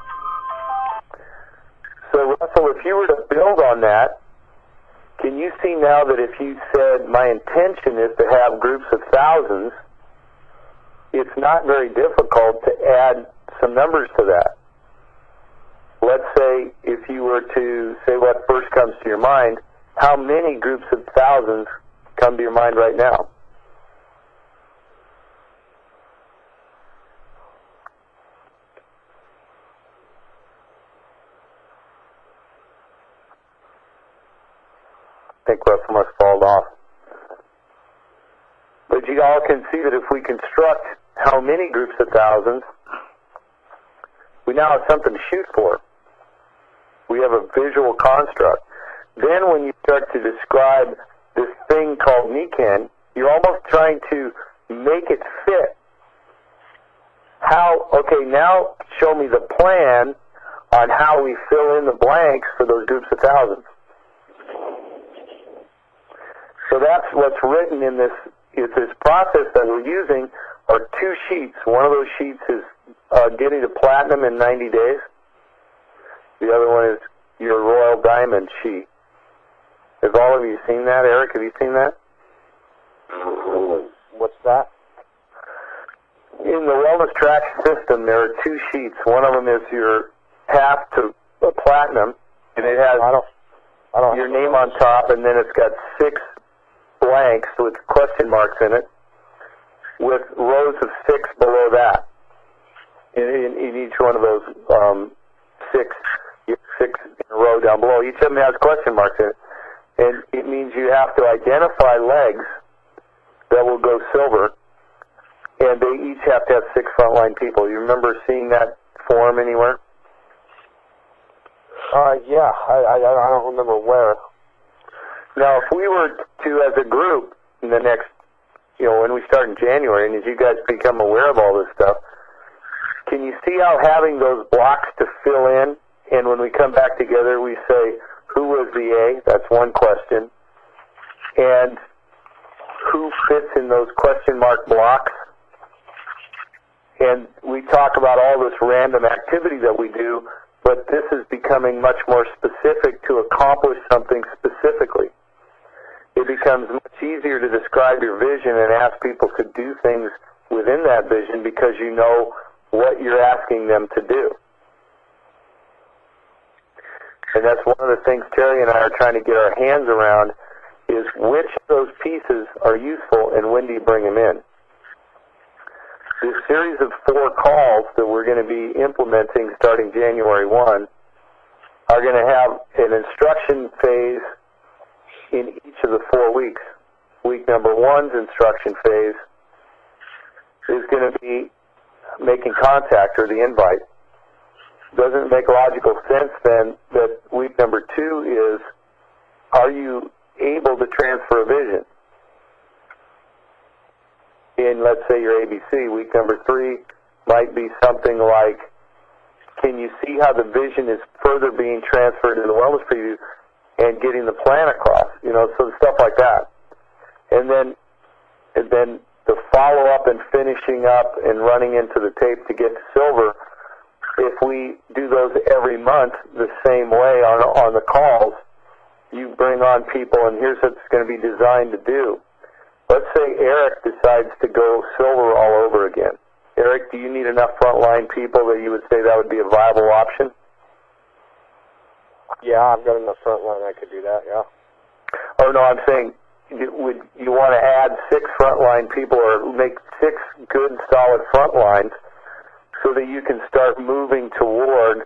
So Russell, if you were to build on that, can you see now that if you said, my intention is to have groups of thousands, it's not very difficult to add some numbers to that. Let's say if you were to say what first comes to your mind, how many groups of thousands come to your mind right now? I think Russell must fall off. But you all can see that if we construct how many groups of thousands, we now have something to shoot for. We have a visual construct. Then when you start to describe this thing called Nikan, you're almost trying to make it fit. How, okay, now show me the plan on how we fill in the blanks for those groups of thousands. So that's what's written in this, is this process that we're using are two sheets. One of those sheets is uh, getting to platinum in ninety days. The other one is your Royal Diamond sheet. Have all of you seen that? Eric, have you seen that? What's that? In the Wellness Track system, there are two sheets. One of them is your path to uh, platinum, and it has I don't, I don't your name on top, and then it's got six blanks with question marks in it, with rows of six below that. In, in, in each one of those um, six, six in a row down below. Each of them has question marks in it. And it means you have to identify legs that will go silver, and they each have to have six frontline people. You remember seeing that form anywhere? Uh, yeah, I, I, I don't remember where. Now, if we were to, as a group, in the next, you know, when we start in January, and as you guys become aware of all this stuff, can you see how having those blocks to fill in, and when we come back together, we say, who was the A? That's one question. And who fits in those question mark blocks? And we talk about all this random activity that we do, but this is becoming much more specific to accomplish something specifically. It becomes much easier to describe your vision and ask people to do things within that vision because you know what you're asking them to do. And that's one of the things Terry and I are trying to get our hands around, is which of those pieces are useful and when do you bring them in. This series of four calls that we're going to be implementing starting January first are going to have an instruction phase in each of the four weeks. Week number one's instruction phase is going to be making contact, or the invite. Doesn't make logical sense then that week number two is, are you able to transfer a vision? In, let's say, your A B C, week number three might be something like, can you see how the vision is further being transferred in the wellness preview and getting the plan across? You know, so stuff like that. And then, and then the follow-up and finishing up and running into the tape to get to silver, if we do those every month the same way on, on the calls, you bring on people, and here's what it's going to be designed to do. Let's say Eric decides to go silver all over again. Eric, do you need enough frontline people that you would say that would be a viable option? Yeah, I've got enough frontline I could do that, yeah. Oh, no, I'm saying, would you want to add six frontline people or make six good, solid front lines so that you can start moving toward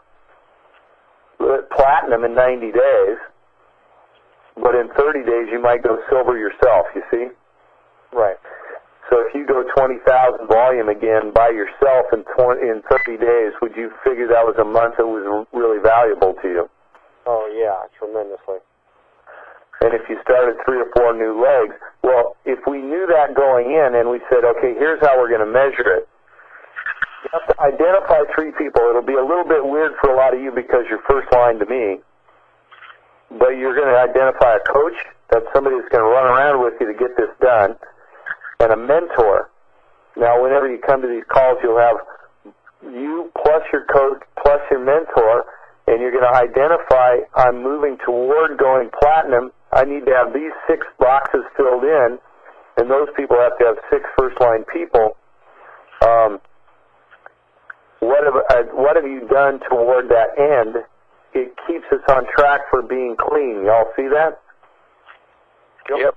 platinum in ninety days, but in thirty days you might go silver yourself, you see? Right. So if you go twenty thousand volume again by yourself in twenty, in thirty days, would you figure that was a month that was really valuable to you? Oh, yeah, tremendously. And if you started three or four new legs, well, if we knew that going in and we said, okay, here's how we're going to measure it, you have to identify three people. It'll be a little bit weird for a lot of you because you're first line to me, but you're going to identify a coach, that's somebody that's going to run around with you to get this done, and a mentor. Now, whenever you come to these calls, you'll have you plus your coach plus your mentor, and you're going to identify, I'm moving toward going platinum. I need to have these six boxes filled in, and those people have to have six first-line people. Um, what have, uh, what have you done toward that end? It keeps us on track for being clean. Y'all see that? Yep. Yep.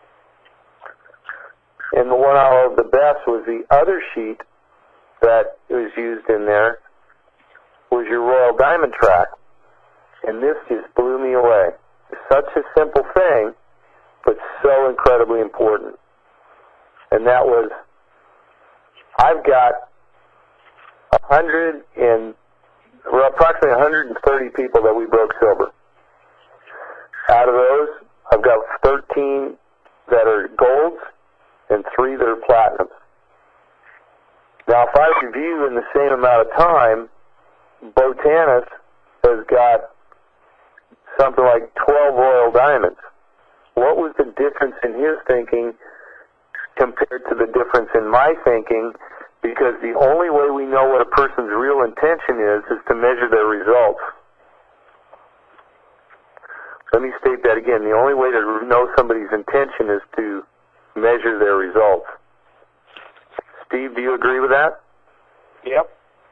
And the one I love the best was the other sheet that was used in there was your Royal Diamond track. And this just blew me away. It's such a simple thing, but so incredibly important. And that was, I've got a hundred and, well, approximately one hundred thirty people that we broke silver. Out of those, I've got thirteen that are golds and three that are platinums. Now, if I review in the same amount of time, Botanis has got something like twelve Royal Diamonds. What was the difference in his thinking compared to the difference in my thinking? Because the only way we know what a person's real intention is is to measure their results. Let me state that again. The only way to know somebody's intention is to measure their results. Steve, do you agree with that? Yep.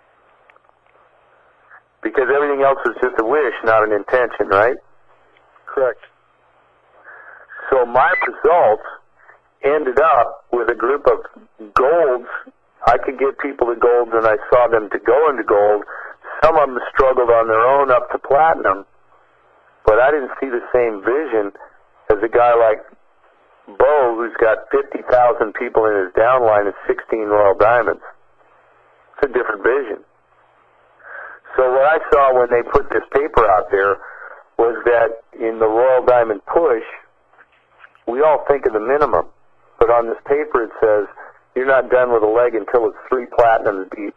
Because everything else is just a wish, not an intention, right? Correct. So my results ended up with a group of golds. I could get people to golds, and I saw them to go into gold some of them struggled on their own up to platinum, but I didn't see the same vision as a guy like Bo, who's got fifty thousand people in his downline and sixteen Royal Diamonds. It's a different vision. So what I saw when they put this paper out there was that in the Royal Diamond push, we all think of the minimum, but on this paper it says you're not done with a leg until it's three platinums deep.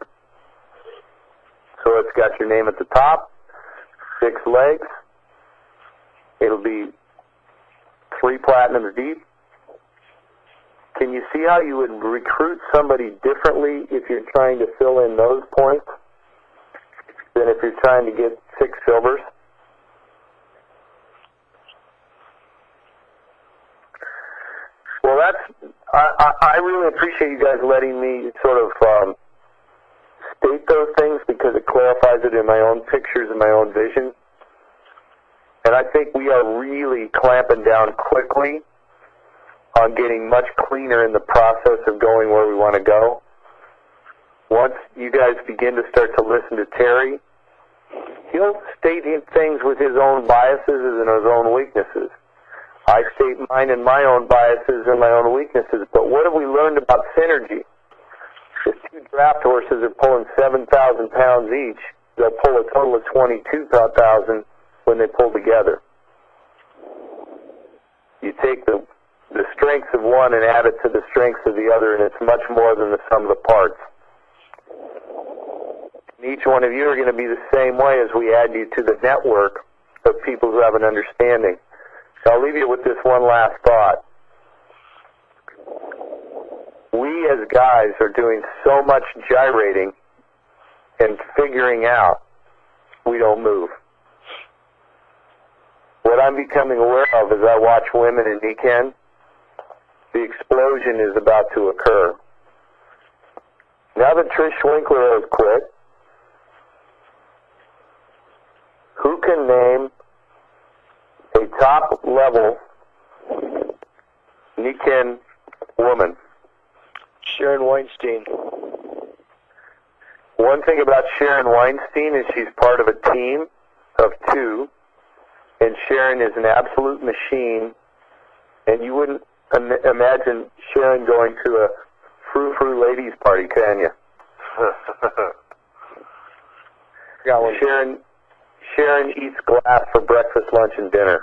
So it's got your name at the top, six legs, it'll be three platinums deep. Can you see how you would recruit somebody differently if you're trying to fill in those points than if you're trying to get six silvers? Well, that's, I, I really appreciate you guys letting me sort of um, state those things because it clarifies it in my own pictures and my own vision. And I think we are really clamping down quickly on getting much cleaner in the process of going where we want to go. Once you guys begin to start to listen to Terry, he'll state things with his own biases and his own weaknesses. I state mine and my own biases and my own weaknesses, but what have we learned about synergy? If two draft horses are pulling seven thousand pounds each, they'll pull a total of twenty-two thousand when they pull together. You take the the strengths of one and add it to the strengths of the other, and it's much more than the sum of the parts. And each one of you are going to be the same way as we add you to the network of people who have an understanding. So I'll leave you with this one last thought. We as guys are doing so much gyrating and figuring out we don't move. What I'm becoming aware of as I watch women in Nikken, the explosion is about to occur. Now that Trish Winkler has quit, who can name a top-level Nikken woman? Sharon Weinstein. One thing about Sharon Weinstein is she's part of a team of two, and Sharon is an absolute machine, and you wouldn't im- imagine Sharon going to a frou-frou ladies party, can you? Got one. Sharon, Sharon eats glass for breakfast, lunch, and dinner.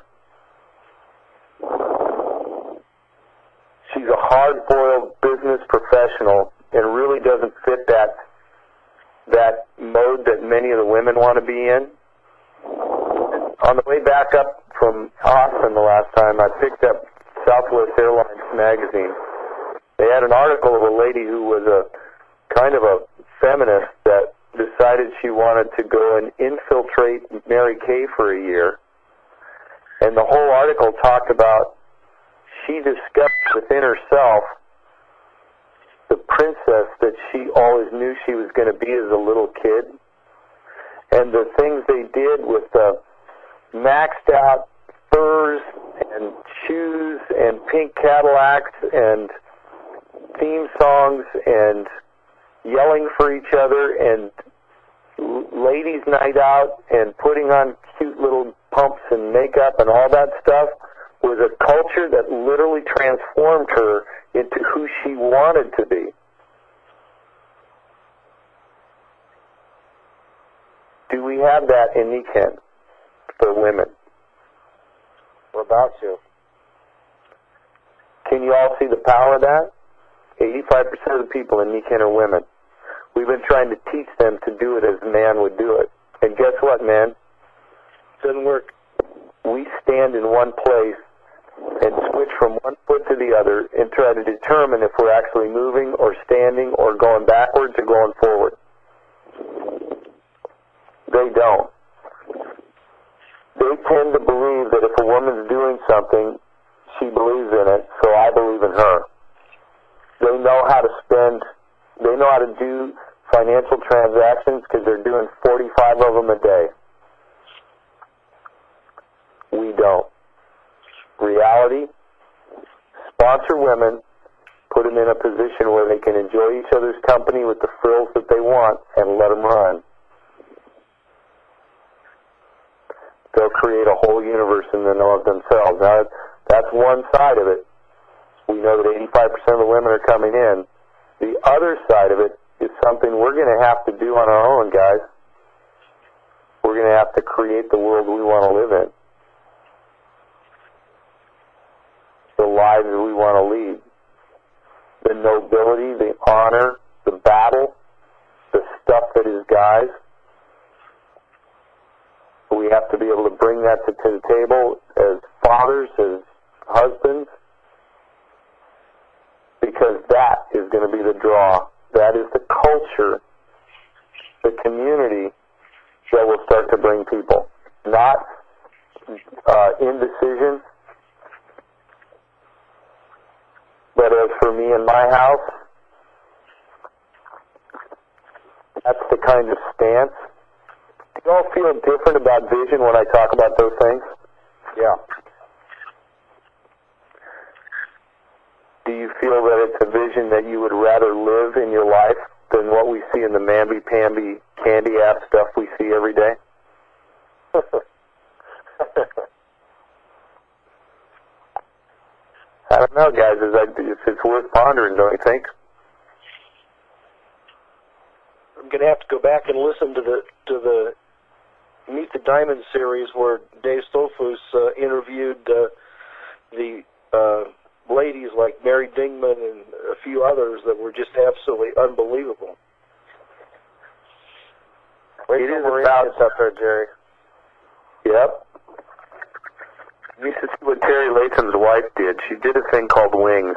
She's a hard-boiled business professional and really doesn't fit that that mode that many of the women want to be in. On the way back up from Austin the last time, I picked up Southwest Airlines magazine. They had an article of a lady who was a kind of a feminist that decided she wanted to go and infiltrate Mary Kay for a year. And the whole article talked about she discovered within herself the princess that she always knew she was going to be as a little kid. And the things they did with the maxed out furs and shoes and pink Cadillacs and theme songs and yelling for each other and ladies' night out and putting on cute little pumps and makeup and all that stuff was a culture that literally transformed her into who she wanted to be. Do we have that in Nikken for women? We're about to. Can you all see the power of that? eighty-five percent of the people in Nikken are women. We've been trying to teach them to do it as a man would do it. And guess what, man? Doesn't work. We stand in one place and switch from one foot to the other and try to determine if we're actually moving or standing or going backwards or going forward. They don't. They tend to believe that if a woman's doing something, she believes in it, so I believe in her. They know how to spend, they know how to do financial transactions because they're doing forty-five of them a day. We don't. Reality, sponsor women, put them in a position where they can enjoy each other's company with the frills that they want, and let them run. they'll create a whole universe in and of themselves. Now, that's one side of it. We know that eighty-five percent of the women are coming in. The other side of it is something we're going to have to do on our own, guys. We're going to have to create the world we want to live in. The lives that we want to lead. The nobility, the honor, the battle, the stuff that is guys. We have to be able to bring that to, to the table as fathers, as husbands, because that is going to be the draw. That is the culture, the community that will start to bring people. Not uh, indecision, but as for me and my house, that's the kind of stance. Do you all feel different about vision when I talk about those things? Yeah. Do you feel that it's a vision that you would rather live in your life than what we see in the mamby-pamby candy app stuff we see every day? I don't know, guys. It's, it's worth pondering, don't you think? I'm going to have to go back and listen to the to the Meet the Diamond series where Dave Stolfus uh, interviewed uh, the uh, ladies like Mary Dingman and a few others that were just absolutely unbelievable. Wait it till is Maria about gets up there, Jerry. Yep. You should see what Terry Latham's wife did. She did a thing called Wings.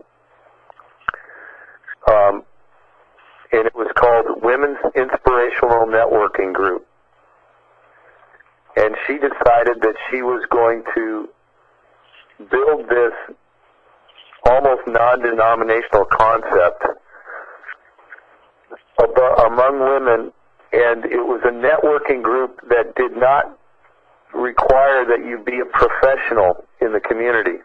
Um, and it was called Women's Inspirational Networking Group. And she decided that she was going to build this almost non-denominational concept about, among women, and it was a networking group that did not require that you be a professional in the community.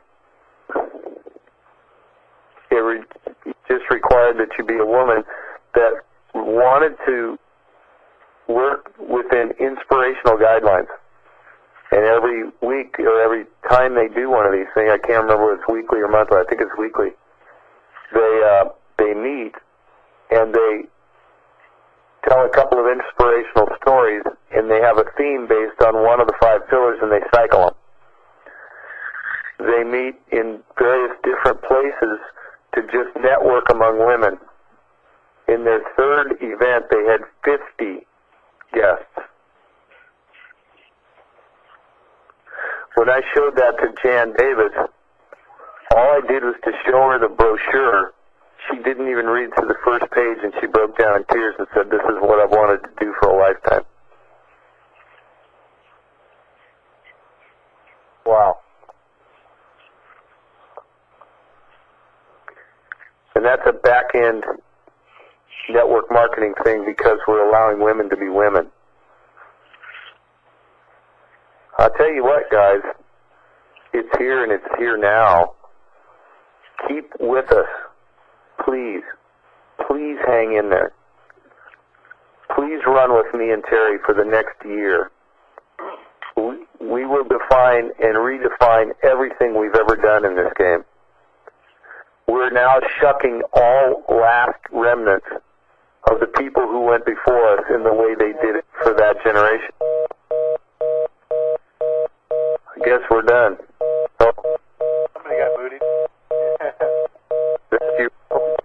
It, re- it just required that you be a woman that wanted to work within inspirational guidelines. And every week or every time they do one of these things, I can't remember if it's weekly or monthly, I think it's weekly, they uh, they meet and they tell a couple of inspirational stories, and they have a theme based on one of the five pillars, and they cycle them. They meet in various different places to just network among women. In their third event, they had fifty guests. When I showed that to Jan Davis, all I did was to show her the brochure. She didn't even read through the first page, and she broke down in tears and said, "This is what I've wanted to do for a lifetime." Wow. And that's a back-end network marketing thing because we're allowing women to be women. I'll tell you what, guys, it's here and it's here now. Keep with us. Please, please hang in there. Please run with me and Terry for the next year. We, we will define and redefine everything we've ever done in this game. We're now shucking all last remnants of the people who went before us in the way they did it for that generation. I guess we're done. Oh. Somebody got booted. Thank you.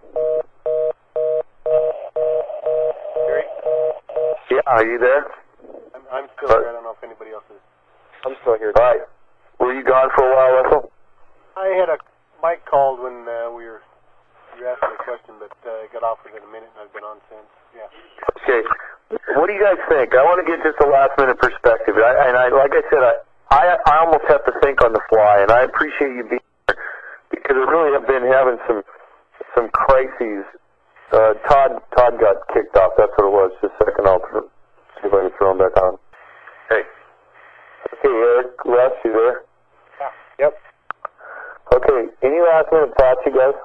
Gary? Yeah, are you there? I'm, I'm still here. I don't know if anybody else is. I'm still here. All right. Were you gone for a while, Russell? I had a Mike called when uh, we were you asked me a question, but uh, I got off within a minute, and I've been on since. Yeah. Okay. What do you guys think? I want to get just a last minute perspective. I, and I, like I said, I, I I almost have to think on the fly, and I appreciate you being here because I really have been having some some crises. Uh, Todd Todd got kicked off. That's what it was. Just a second, I'll th- see if I can throw him back on. Hey. Okay, Eric, Russ, you there? Yeah. Yep. Okay. Any last minute thoughts, you guys?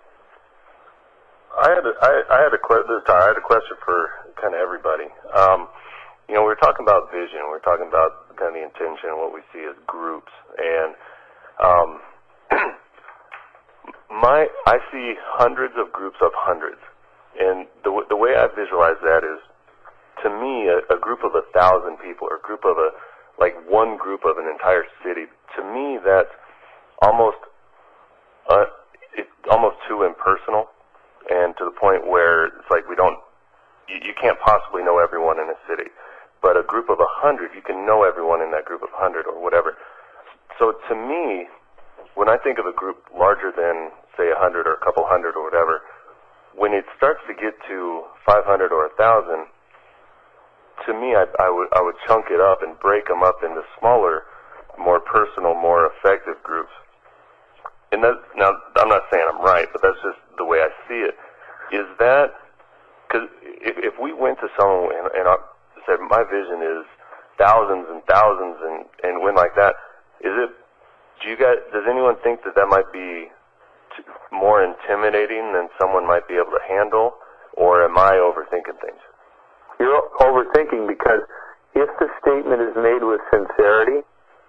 I had a, I, I had a que- this time I had a question for kind of everybody. Um, you know, we were talking about vision. We were talking about kind of the intention and what we see as groups. And um, my I see hundreds of groups of hundreds. And the, the way I visualize that is, to me, a, a group of a thousand people, or a group of a, like one group of an entire city, to me that's almost, uh, it's almost too impersonal, and to the point where it's like we don't, you, you can't possibly know everyone in a city. But a group of a hundred, you can know everyone in that group of hundred or whatever. So to me, when I think of a group larger than, say, a hundred or a couple hundred or whatever, when it starts to get to five hundred or a thousand, to me, I, I would I would chunk it up and break them up into smaller, more personal, more effective groups. And that, now, I'm not saying I'm right, but that's just the way I see it. Is that, because if, if we went to someone and, and I said, my vision is thousands and thousands and, and win like that, is it, do you guys, does anyone think that that might be t- more intimidating than someone might be able to handle, or am I overthinking things? You're overthinking, because if the statement is made with sincerity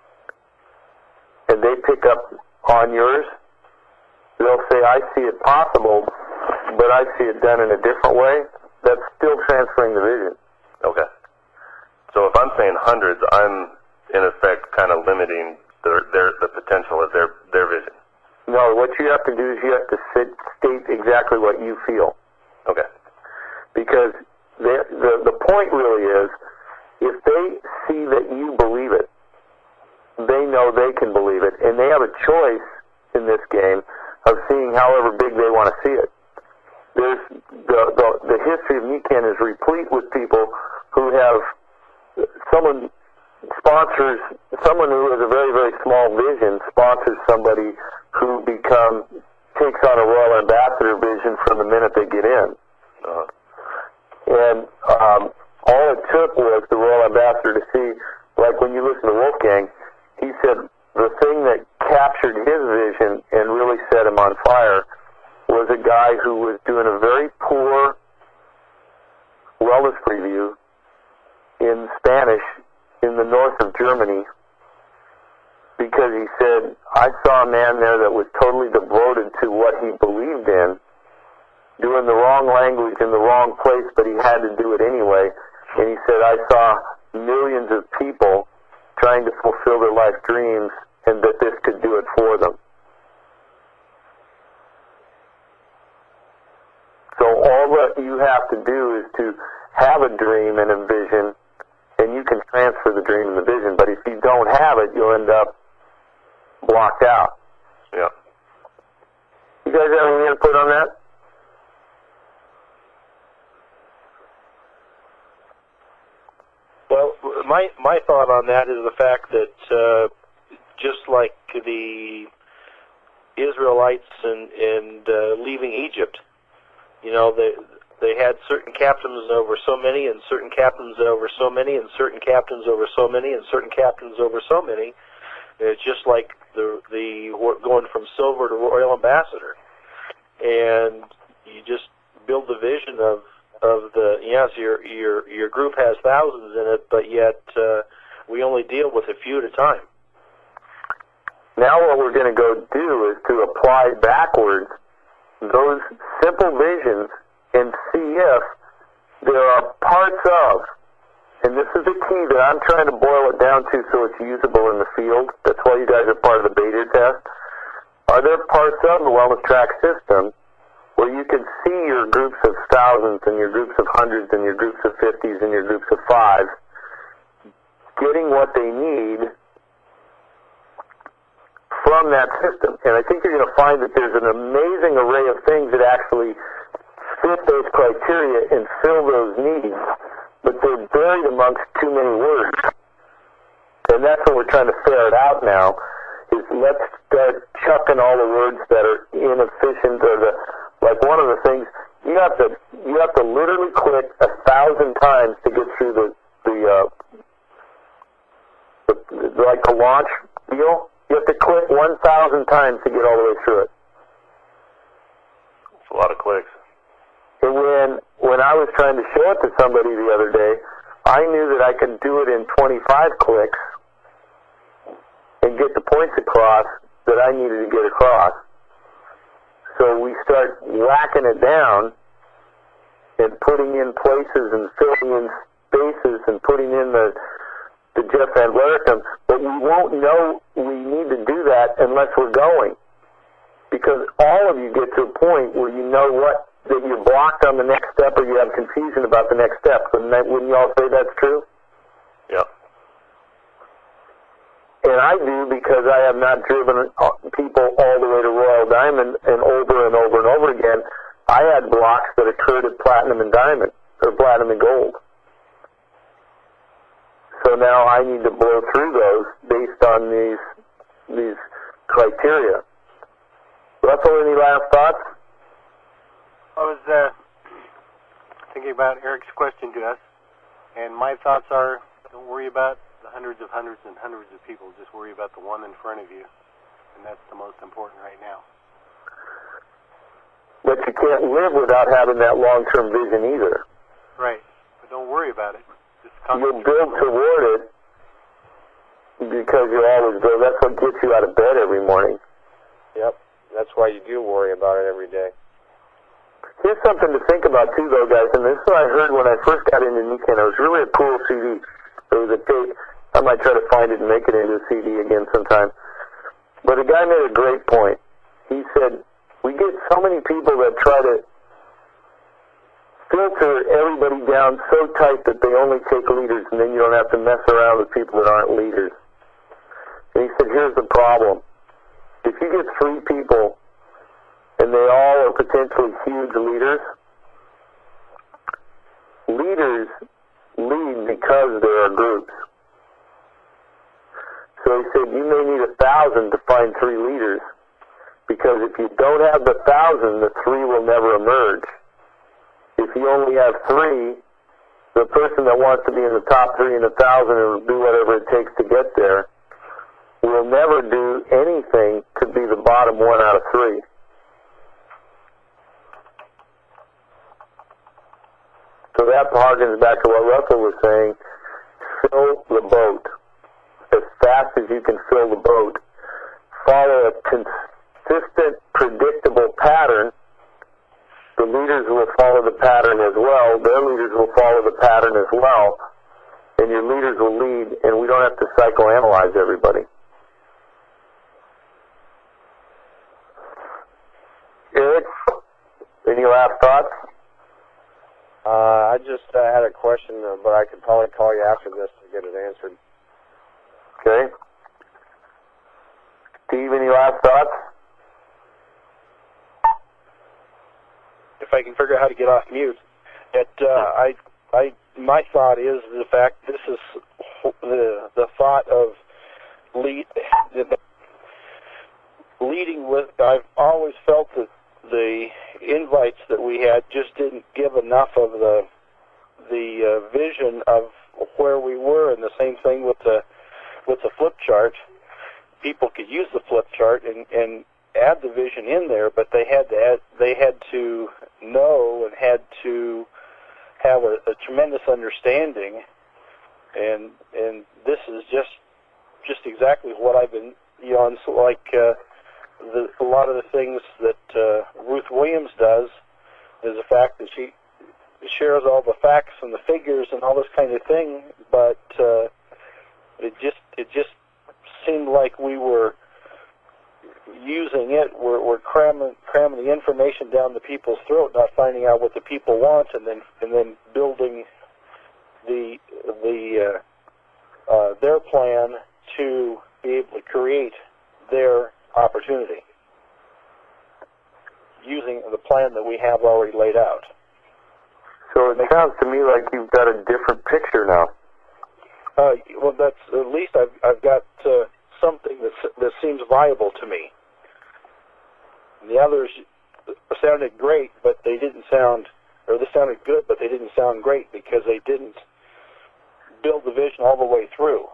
and they pick up on yours, they'll say, I see it possible, but I see it done in a different way. That's still transferring the vision. Okay. So if I'm saying hundreds, I'm in effect kind of limiting their, their the potential of their, their vision. No, what you have to do is you have to sit, state exactly what you feel. Okay. Because the, the the point really is, if they see that you believe it, they know they can believe it, and they have a choice in this game of seeing however big they want to see it. There's the the, the history of Nikken is replete with people who have someone sponsors someone who has a very very small vision sponsors somebody who become takes on a royal ambassador vision from the minute they get in. Uh-huh. And um, all it took was the royal ambassador to see, like when you listen to Wolfgang, he said the thing that captured his vision and really set him on fire was a guy who was doing a very poor wellness review in Spanish in the north of Germany, because he said, I saw a man there that was totally devoted to what he believed in, doing the wrong language in the wrong place, but he had to do it anyway. And he said, I saw millions of people trying to fulfill their life dreams, and that this could do it for them. So all that you have to do is to have a dream and a vision, and you can transfer the dream and the vision. But if you don't have it, you'll end up blocked out. Yeah. You guys have any input on that? Well, my my thought on that is the fact that uh, just like the Israelites and and uh, leaving Egypt, you know, they they had certain captains over so many, and certain captains over so many, and certain captains over so many, and certain captains over so many. It's just like the the going from silver to royal ambassador, and you just build the vision of. Of the yes, your your your group has thousands in it, but yet uh, we only deal with a few at a time. Now, what we're going to go do is to apply backwards those simple visions and see if there are parts of, and this is the key that I'm trying to boil it down to so it's usable in the field. That's why you guys are part of the beta test. Are there parts of the wellness track system where you can see your groups of thousands and your groups of hundreds and your groups of fifties and your groups of fives getting what they need from that system? And I think you're going to find that there's an amazing array of things that actually fit those criteria and fill those needs, but they're buried amongst too many words. And that's what we're trying to ferret out now, is let's start chucking all the words that are inefficient, or the like one of the things, you have to you have to literally click a thousand times to get through the the, uh, the, the like the launch deal. You have to click one thousand times to get all the way through it. It's a lot of clicks. And when when I was trying to show it to somebody the other day, I knew that I could do it in twenty-five clicks and get the points across that I needed to get across. So we start whacking it down and putting in places and filling in spaces and putting in the the Jeff Van Vlerken, but we won't know we need to do that unless we're going. Because all of you get to a point where you know what, that you're blocked on the next step or you have confusion about the next step. Wouldn't, that, wouldn't you all say that's true? Yeah. And I do because I have not driven people all the way to Royal Diamond and over and over and over again. I had blocks that occurred at Platinum and Diamond, or Platinum and Gold. So now I need to blow through those based on these these criteria. Russell, any last thoughts? I was uh, thinking about Eric's question to us, and my thoughts are, don't worry about the hundreds of hundreds and hundreds of people. Just worry about the one in front of you, and that's the most important right now. But you can't live without having that long-term vision either. Right. But don't worry about it. Just You'll build toward it because you always build. That's what gets you out of bed every morning. Yep. That's why you do worry about it every day. Here's something to think about too, though, guys. And this is what I heard when I first got into Nikken. It was really a cool C D. It was a tape. I might try to find it and make it into a C D again sometime. But a guy made a great point. He said, we get so many people that try to filter everybody down so tight that they only take leaders, and then you don't have to mess around with people that aren't leaders. And he said, here's the problem. If you get three people and they all are potentially huge leaders, leaders lead because there are groups. So he said, you may need a thousand to find three leaders, because if you don't have the thousand, the three will never emerge. If you only have three, the person that wants to be in the top three in a thousand and will do whatever it takes to get there will never do anything to be the bottom one out of three. So that harkens back to what Russell was saying. Fill the boat as fast as you can fill the boat. Follow a consistent, predictable pattern. The leaders will follow the pattern as well. Their leaders will follow the pattern as well. And your leaders will lead, and we don't have to psychoanalyze everybody. Eric, any last thoughts? Uh, I just uh, had a question, uh, but I could probably call you after this to get it answered. Okay. Steve, any last thoughts? If I can figure out how to get off mute, that uh, I, I, my thought is the fact this is the the thought of lead, the, leading with. I've always felt that the invites that we had just didn't give enough of the the uh, vision of where we were, and the same thing with the with the flip chart. People could use the flip chart and, and add the vision in there, but they had to add, they had to know and had to have a, a tremendous understanding, and and this is just just exactly what I've been, you know, and so like uh, the, a lot of the things that uh, Ruth Williams does is the fact that she shares all the facts and the figures and all this kind of thing, but uh, it just it just seemed like we were using it, we're, we're cramming cramming the information down the people's throat, not finding out what the people want, and then and then building the the uh, uh, their plan to be able to create their opportunity using the plan that we have already laid out. So it sounds to me like you've got a different picture now. Uh, well, that's at least I've I've got uh, something that that seems viable to me. And the others sounded great, but they didn't sound, or they sounded good, but they didn't sound great because they didn't build the vision all the way through.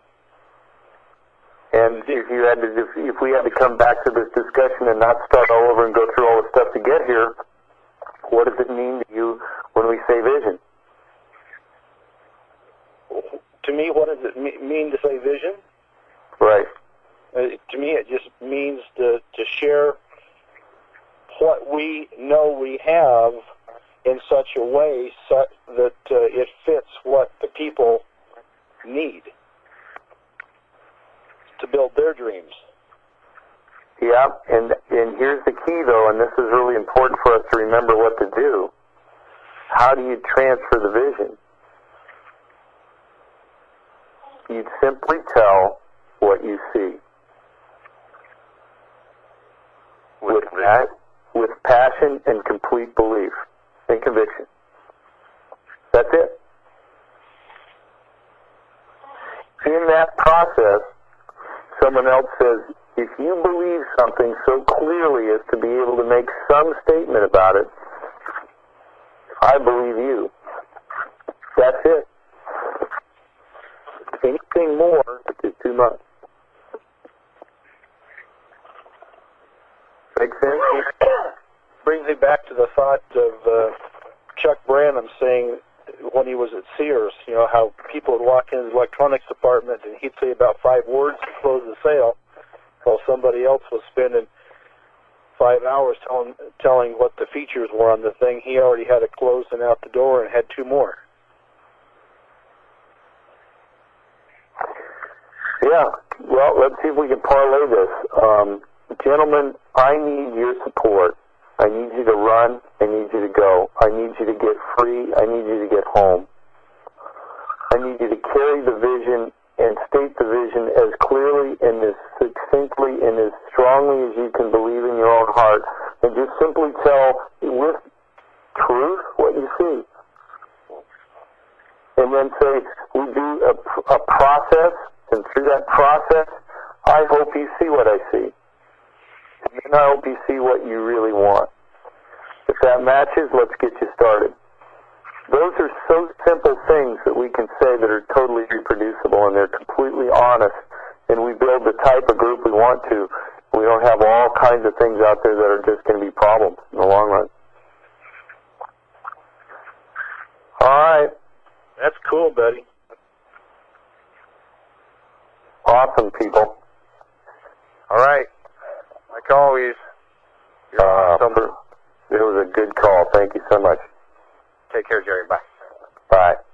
And if you had to, if, if we had to come back to this discussion and not start all over and go through all the stuff to get here, what does it mean to you when we say vision? To me, what does it me- mean to say vision? Right. Uh, to me, it just means to, to share what we know we have in such a way so that uh, it fits what the people need to build their dreams. Yeah, and, and here's the key, though, and this is really important for us to remember what to do. How do you transfer the vision? You'd simply tell what you see. With, pa- with passion and complete belief and conviction. That's it. In that process, someone else says, if you believe something so clearly as to be able to make some statement about it, I believe you. That's it. Anything more is too much. Make sense? Brings me back to the thought of uh, Chuck Branham saying when he was at Sears, you know, how people would walk into the electronics department and he'd say about five words to close the sale, while somebody else was spending five hours telling telling what the features were on the thing. He already had it closed and out the door and had two more. Yeah. Well, let's see if we can parlay this. Um, gentlemen, I need your support. I need you to run. I need you to go. I need you to get free. I need you to get home. I need you to carry the vision and state the vision as clearly and as succinctly and as strongly as you can believe in your own heart, and just simply tell with truth what you see. And then say, we do a, a process, and through that process, I hope you see what I see. And then I hope you see what you really want. If that matches, let's get you started. Those are so simple things that we can say that are totally reproducible, and they're completely honest, and we build the type of group we want to. We don't have all kinds of things out there that are just going to be problems in the long run. All right. That's cool, buddy. Awesome, people. All right. Like always, you're Uh, awesome. It was a good call. Thank you so much. Take care, Jerry. Bye. Bye.